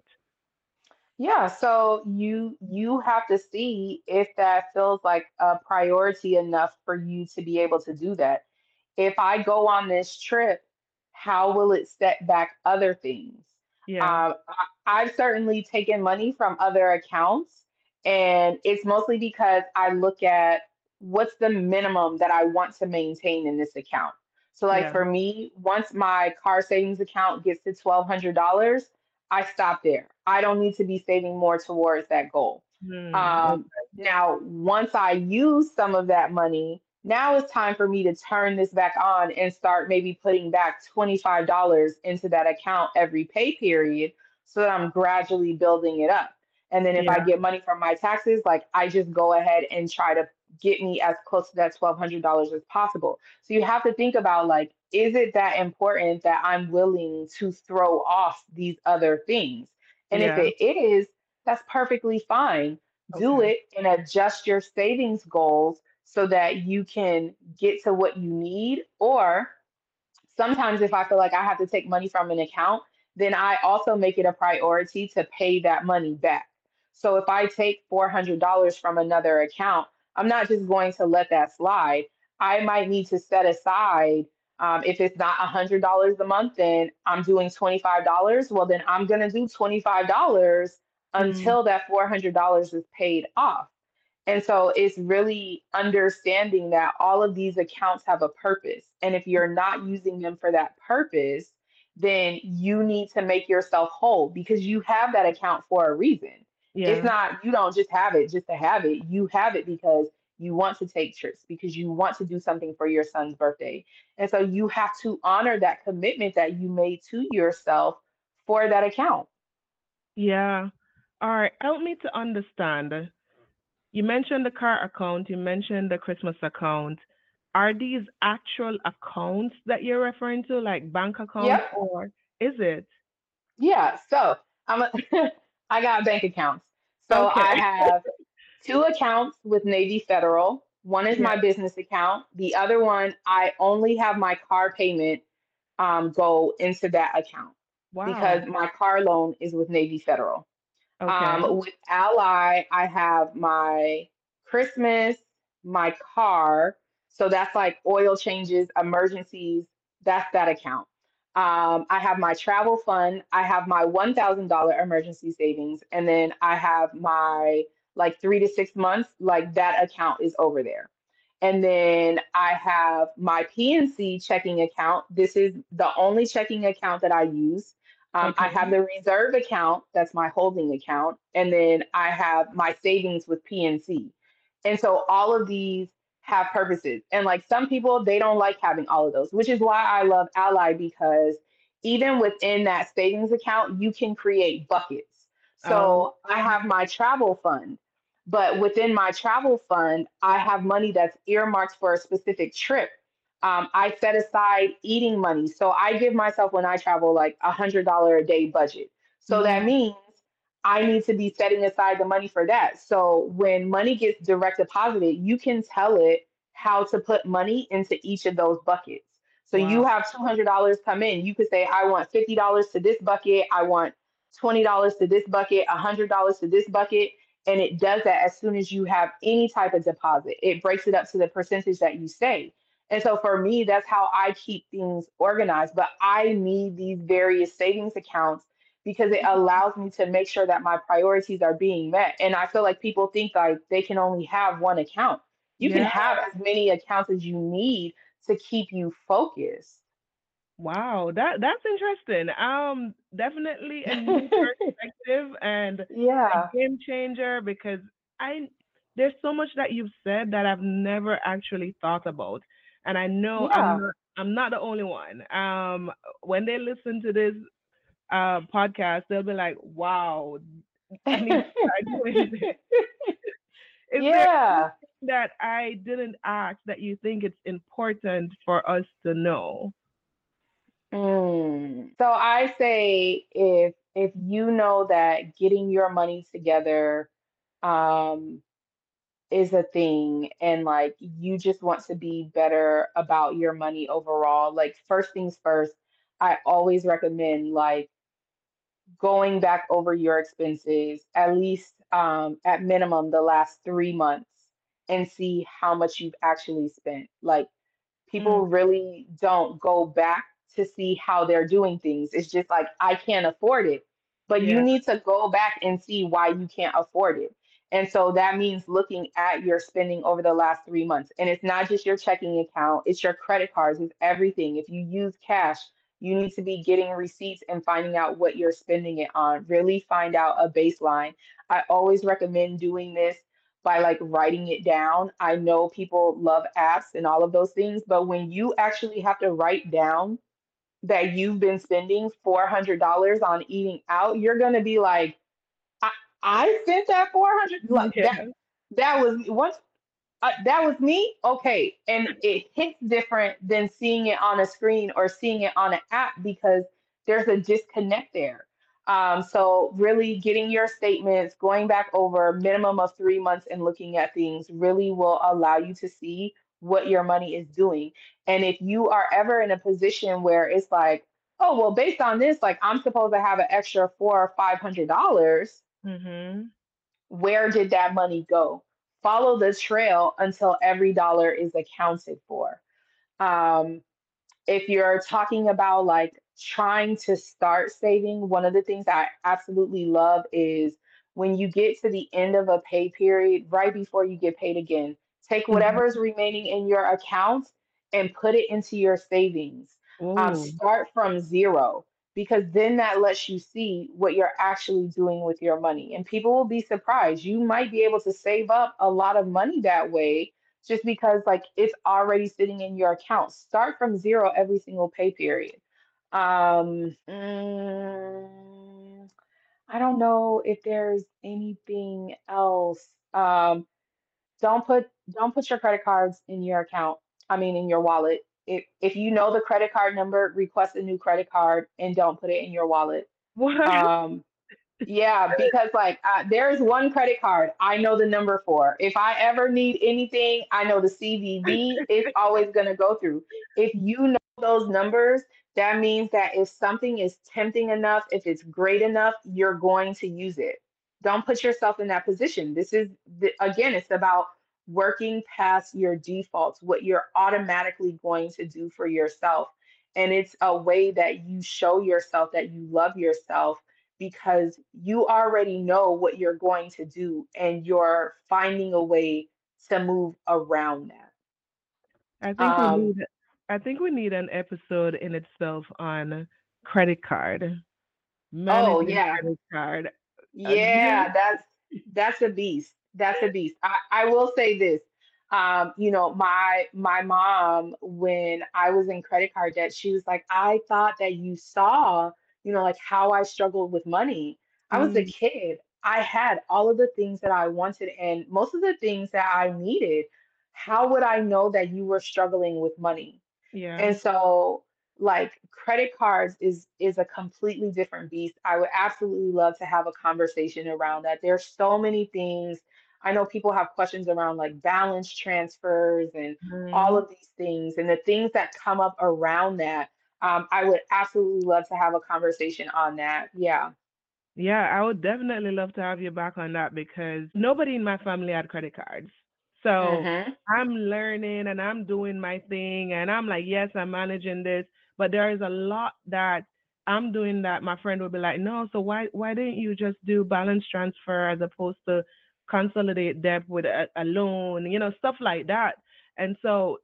Yeah, so you you have to see if that feels like a priority enough for you to be able to do that. If I go on this trip, how will it set back other things? Yeah, Um, I, I've certainly taken money from other accounts, and it's mostly because I look at what's the minimum that I want to maintain in this account. So, like yeah, for me, once my car savings account gets to twelve hundred dollars I stop there. I don't need to be saving more towards that goal. hmm, Um, okay, now, once I use some of that money, now it's time for me to turn this back on and start maybe putting back twenty-five dollars into that account every pay period so that I'm gradually building it up. And then if I yeah, get money from my taxes, like I just go ahead and try to get me as close to that twelve hundred dollars as possible. So you have to think about like, is it that important that I'm willing to throw off these other things? And if yeah, it is, that's perfectly fine. Do okay, it and adjust your savings goals so that you can get to what you need. Or sometimes if I feel like I have to take money from an account, then I also make it a priority to pay that money back. So if I take four hundred dollars from another account, I'm not just going to let that slide. I might need to set aside, um, if it's not one hundred dollars a month, then I'm doing twenty-five dollars. Well, then I'm going to do twenty-five dollars mm, until that four hundred dollars is paid off. And so it's really understanding that all of these accounts have a purpose. And if you're not using them for that purpose, then you need to make yourself whole because you have that account for a reason. It's yeah. not, you don't just have it just to have it. You have it because you want to take trips, because you want to do something for your son's birthday. And so you have to honor that commitment that you made to yourself for that account. Yeah. All right. Help me to understand. You mentioned the car account, you mentioned the Christmas account. Are these actual accounts that you're referring to, like bank accounts, Yep. or is it? Yeah, so I'm a, I got bank accounts. So Okay. I have two accounts with Navy Federal. One is Yeah. my business account. The other one, I only have my car payment um, go into that account Wow. because my car loan is with Navy Federal. Okay. Um, with Ally, I have my Christmas, my car. So that's like oil changes, emergencies. That's that account. Um, I have my travel fund. I have my one thousand dollars emergency savings. And then I have my like three to six months, like that account is over there. And then I have my P N C checking account. This is the only checking account that I use. um, I Okay. have the reserve account, that's my holding account, and then I have my savings with P N C. And so all of these have purposes. And like some people, they don't like having all of those, which is why I love Ally because even within that savings account, you can create buckets. Oh, So I have my travel fund, but within my travel fund, I have money that's earmarked for a specific trip. um, I set aside eating money. So I give myself when I travel like a hundred dollar a day budget. So that mm, means I need to be setting aside the money for that. So when money gets direct deposited, you can tell it how to put money into each of those buckets. So you wow. have two hundred dollars come in. You could say, I want fifty dollars to this bucket. I want twenty dollars to this bucket, one hundred dollars to this bucket. And it does that as soon as you have any type of deposit. It breaks it up to the percentage that you say. And so for me, that's how I keep things organized. But I need these various savings accounts because it allows me to make sure that my priorities are being met. And I feel like people think like they can only have one account. You can Yeah. have as many accounts as you need to keep you focused. Wow. That that's interesting. Um, definitely a new perspective and a Yeah. game changer because I there's so much that you've said that I've never actually thought about. And I know I'm Yeah. not I'm not the only one. Um, when they listen to this uh podcast, they'll be like, "Wow, I need to start doing this." Is there Yeah. that I didn't ask that you think it's important for us to know? Mm. So I say if if you know that getting your money together um is a thing and like you just want to be better about your money overall, like first things first, I always recommend like going back over your expenses at least um, at minimum the last three months and see how much you've actually spent. Like Mm, people really don't go back to see how they're doing things. It's just like, I can't afford it. But you yeah. need to go back and see why you can't afford it. And so that means looking at your spending over the last three months. And it's not just your checking account, it's your credit cards, it's everything. If you use cash, you need to be getting receipts and finding out what you're spending it on. Really find out a baseline. I always recommend doing this by like writing it down. I know people love apps and all of those things, but when you actually have to write down that you've been spending four hundred dollars on eating out, you're going to be like, I, I spent that four hundred like that Yeah. that was once uh, that was me. Okay. And it hits different than seeing it on a screen or seeing it on an app because there's a disconnect there. Um, so, really getting your statements, going back over a minimum of three months and looking at things really will allow you to see what your money is doing. And if you are ever in a position where it's like, oh, well, based on this, like I'm supposed to have an extra four or five hundred dollars, Mhm. where did that money go? Follow the trail until every dollar is accounted for. Um, if you're talking about like trying to start saving, one of the things I absolutely love is when you get to the end of a pay period, right before you get paid again, take Mhm. whatever's remaining in your account and put it into your savings. Um, Oh, start from zero because then that lets you see what you're actually doing with your money. And people will be surprised. You might be able to save up a lot of money that way just because like it's already sitting in your account. Start from zero every single pay period. Um, mm, I don't know if there's anything else. Um, don't put don't put your credit cards in your account. I mean, in your wallet. If if you know the credit card number, request a new credit card and don't put it in your wallet. what? Um, yeah, because like uh, there is one credit card I know the number for. If I ever need anything, I know the C V V is always going to go through. If you know those numbers, that means that if something is tempting enough, if it's great enough, you're going to use it. Don't put yourself in that position. This is the, again, it's about working past your defaults, what you're automatically going to do for yourself. And it's a way that you show yourself that you love yourself because you already know what you're going to do and you're finding a way to move around I that. think we Um, need I think we need an episode in itself on credit card, oh managing yeah, credit card. Uh, yeah, that's that's a beast. That's a beast. I, I will say this. Um, you know, my my mom, when I was in credit card debt, she was like, I thought that you saw, you know, like how I struggled with money. I was a mm, kid. I had all of the things that I wanted and most of the things that I needed. How would I know that you were struggling with money? yeah. And so like credit cards is is a completely different beast. I would absolutely love to have a conversation around that. There's so many things. I know people have questions around like balance transfers and all Mhm. of these things and the things that come up around that. Um, I would absolutely love to have a conversation on that. Yeah. Yeah, I would definitely love to have you back on that because nobody in my family had credit cards. So Mm-hmm. I'm learning and I'm doing my thing and I'm like, yes, I'm managing this, but there is a lot that I'm doing that my friend would be like, no, so why why didn't you just do balance transfer as opposed to consolidate debt with a, a loan, you know, stuff like that. And so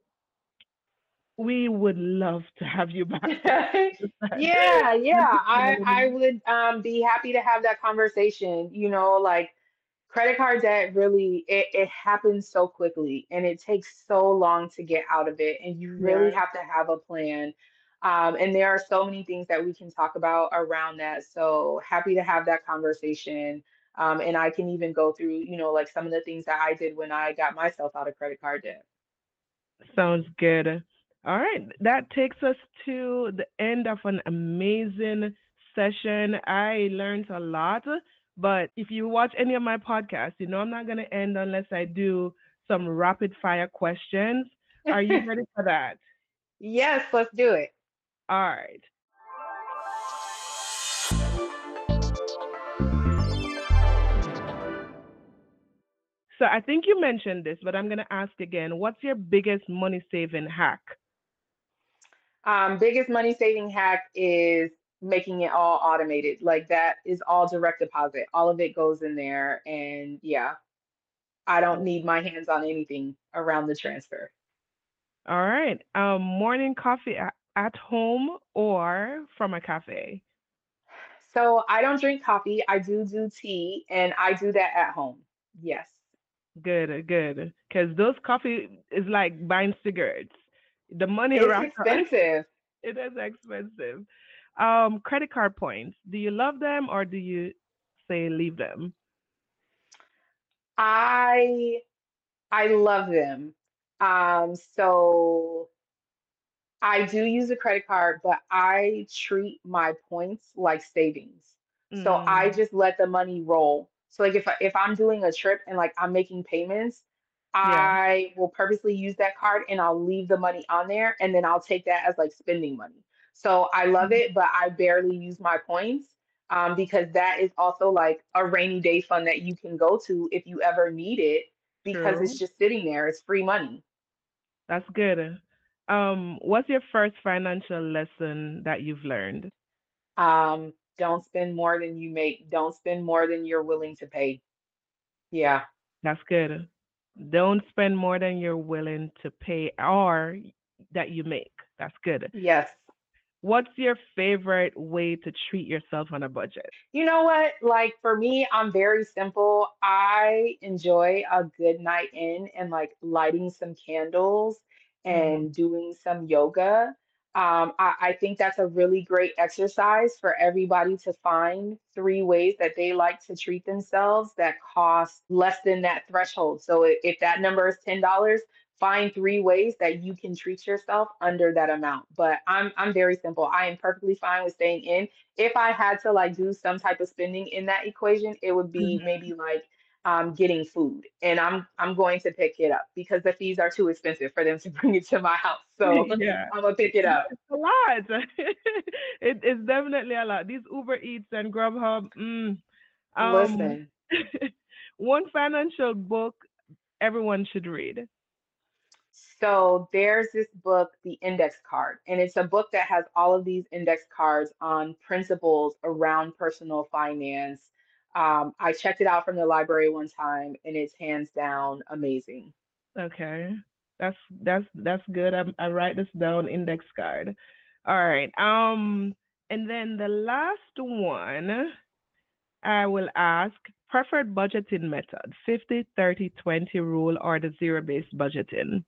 we would love to have you back. Yeah, yeah. I I would um be happy to have that conversation. You know, like credit card debt really it, it happens so quickly and it takes so long to get out of it and you Yeah. really have to have a plan. Um, and there are so many things that we can talk about around that. So happy to have that conversation. Um, and I can even go through, you know, like some of the things that I did when I got myself out of credit card debt. Sounds good. All right. That takes us to the end of an amazing session. I learned a lot, but if you watch any of my podcasts, you know I'm not going to end unless I do some rapid fire questions. Are you ready for that? Yes, let's do it. All right. So I think you mentioned this, but I'm going to ask again. What's your biggest money saving hack? Um, biggest money saving hack is making it all automated. Like that is all direct deposit. All of it goes in there. And yeah, I don't need my hands on anything around the transfer. All right. Um, morning coffee at, at home or from a cafe? So I don't drink coffee. I do do tea and I do that at home. Yes. Good, good. Because those coffee is like buying cigarettes. The money It's wrapped up. expensive. It is expensive. Um, credit card points. Do you love them or do you say leave them? I I love them. Um, so I do use a credit card, but I treat my points like savings. So I Mm, just let the money roll. So like if I, if I'm doing a trip and like I'm making payments, yeah. I will purposely use that card and I'll leave the money on there and then I'll take that as like spending money. So I love Mhm. it, but I barely use my points um, because that is also like a rainy day fund that you can go to if you ever need it because it's True. just sitting there. It's free money. That's good. Um, what's your first financial lesson that you've learned? Um, don't spend more than you make. Don't spend more than you're willing to pay. Yeah. That's good. Don't spend more than you're willing to pay or that you make. That's good. Yes. What's your favorite way to treat yourself on a budget? You know what? Like for me, I'm very simple. I enjoy a good night in and like lighting some candles Hmm. and doing some yoga. Um, I, I think that's a really great exercise for everybody to find three ways that they like to treat themselves that cost less than that threshold. So if, if that number is ten dollars find three ways that you can treat yourself under that amount. But I'm I'm very simple. I am perfectly fine with staying in. If I had to like do some type of spending in that equation, it would be Hmm. maybe like um, getting food, and I'm I'm going to pick it up because the fees are too expensive for them to bring it to my house. So Yeah, I'm gonna pick it it's up. a lot. it, it's definitely a lot. These Uber Eats and Grubhub. Mm, um, Listen. one financial book everyone should read. So there's this book, The Index Card, and it's a book that has all of these index cards on principles around personal finance. Um, I checked it out from the library one time, and it's hands down amazing. Okay, that's that's that's good. I I write this down. Index card. All right. Um, and then the last one I will ask preferred budgeting method: fifty, thirty, twenty rule or the zero-based budgeting.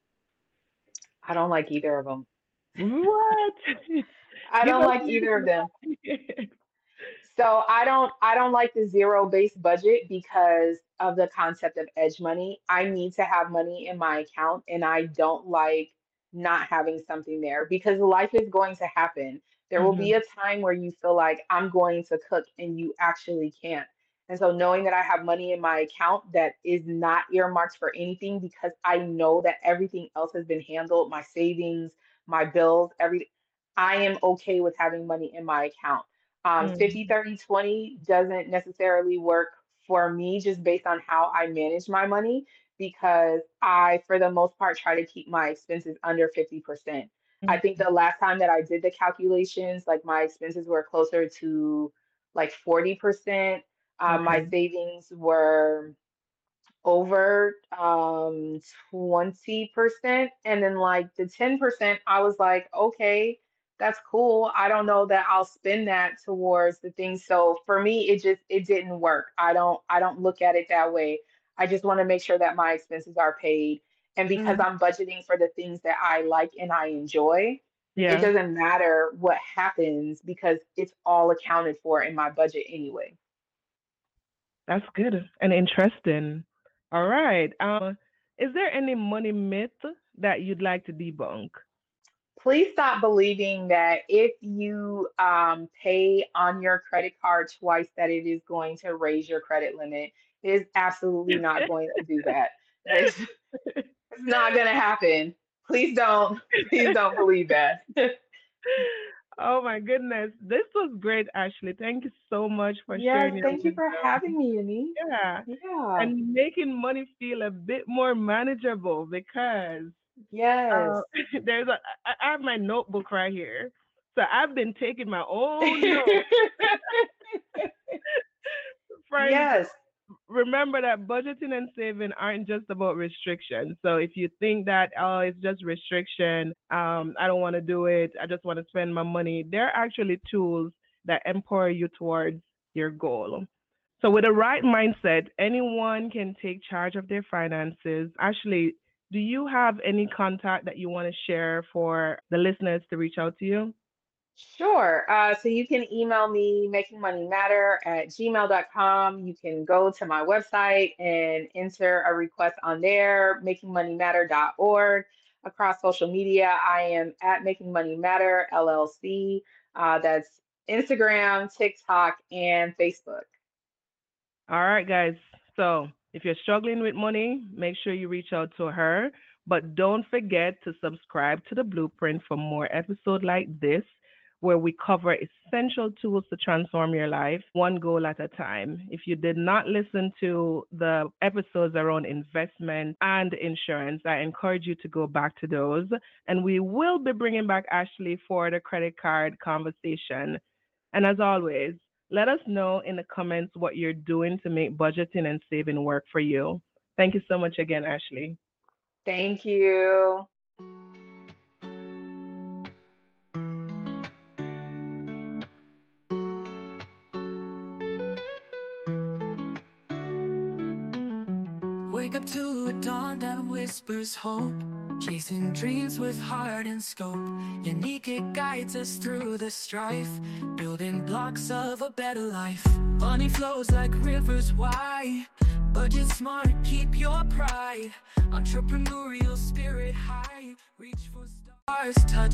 I don't like either of them. What? I Give don't us like the either of them. reason So I don't I don't like the zero-based budget because of the concept of edge money. I need to have money in my account and I don't like not having something there because life is going to happen. There will why. be a time where you feel like I'm going to cook and you actually can't. And so knowing that I have money in my account that is not earmarked for anything because I know that everything else has been handled, my savings, my bills, every I am okay with having money in my account. Um, fifty, Mm, thirty, twenty doesn't necessarily work for me just based on how I manage my money because I, for the most part, try to keep my expenses under fifty percent. I think mm, the last time that I did the calculations, like my expenses were closer to like forty percent. Uh, my okay. savings were over um twenty percent and then like the ten percent I was like okay that's cool. I don't know that I'll spend that towards the things. So for me it just it didn't work. I don't I don't look at it that way. I just want to make sure that my expenses are paid and because Mm, I'm budgeting for the things that I like and I enjoy, it yeah. doesn't matter what happens because it's all accounted for in my budget anyway. That's good and interesting. All right. Um, is there any money myth that you'd like to debunk? Please stop believing that if you um, pay on your credit card twice, that it is going to raise your credit limit. It is absolutely not going to do that. It's, it's not going to happen. Please don't, please don't believe that. Oh my goodness. This was great, Ashley. Thank you so much for Yes, sharing your thank you for wisdom. having me, Unique. Yeah. Yeah, And making money feel a bit more manageable because uh, yes. there's a, I I have my notebook right here. So I've been taking my own notes. Friends, Yes. remember that budgeting and saving aren't just about restrictions. So if you think that, oh, it's just restriction, um, I don't want to do it, I just want to spend my money, they're actually tools that empower you towards your goal. So with the right mindset, anyone can take charge of their finances. Actually, do you have any contact that you want to share for the listeners to reach out to you? Sure. Uh, so you can email me makingmoneymatter at gmail dot com. You can go to my website and enter a request on there, making money matter dot org. Across social media, I am at Making Money Matter L L C. Uh, that's Instagram, TikTok, and Facebook. All right, guys. So if you're struggling with money, make sure you reach out to her. But don't forget to subscribe to the Blueprint for more episodes like this, where we cover essential tools to transform your life one goal at a time. If you did not listen to the episodes around investment and insurance, I encourage you to go back to those. And we will be bringing back Ashley for the credit card conversation. And as always, let us know in the comments what you're doing to make budgeting and saving work for you. Thank you so much again, Ashley. Thank you. Wake up to a dawn that whispers hope, chasing dreams with heart and scope. Unique, it guides us through the strife, building blocks of a better life. Money flows like rivers wide, budget smart, keep your pride. Entrepreneurial spirit high, reach for stars, touch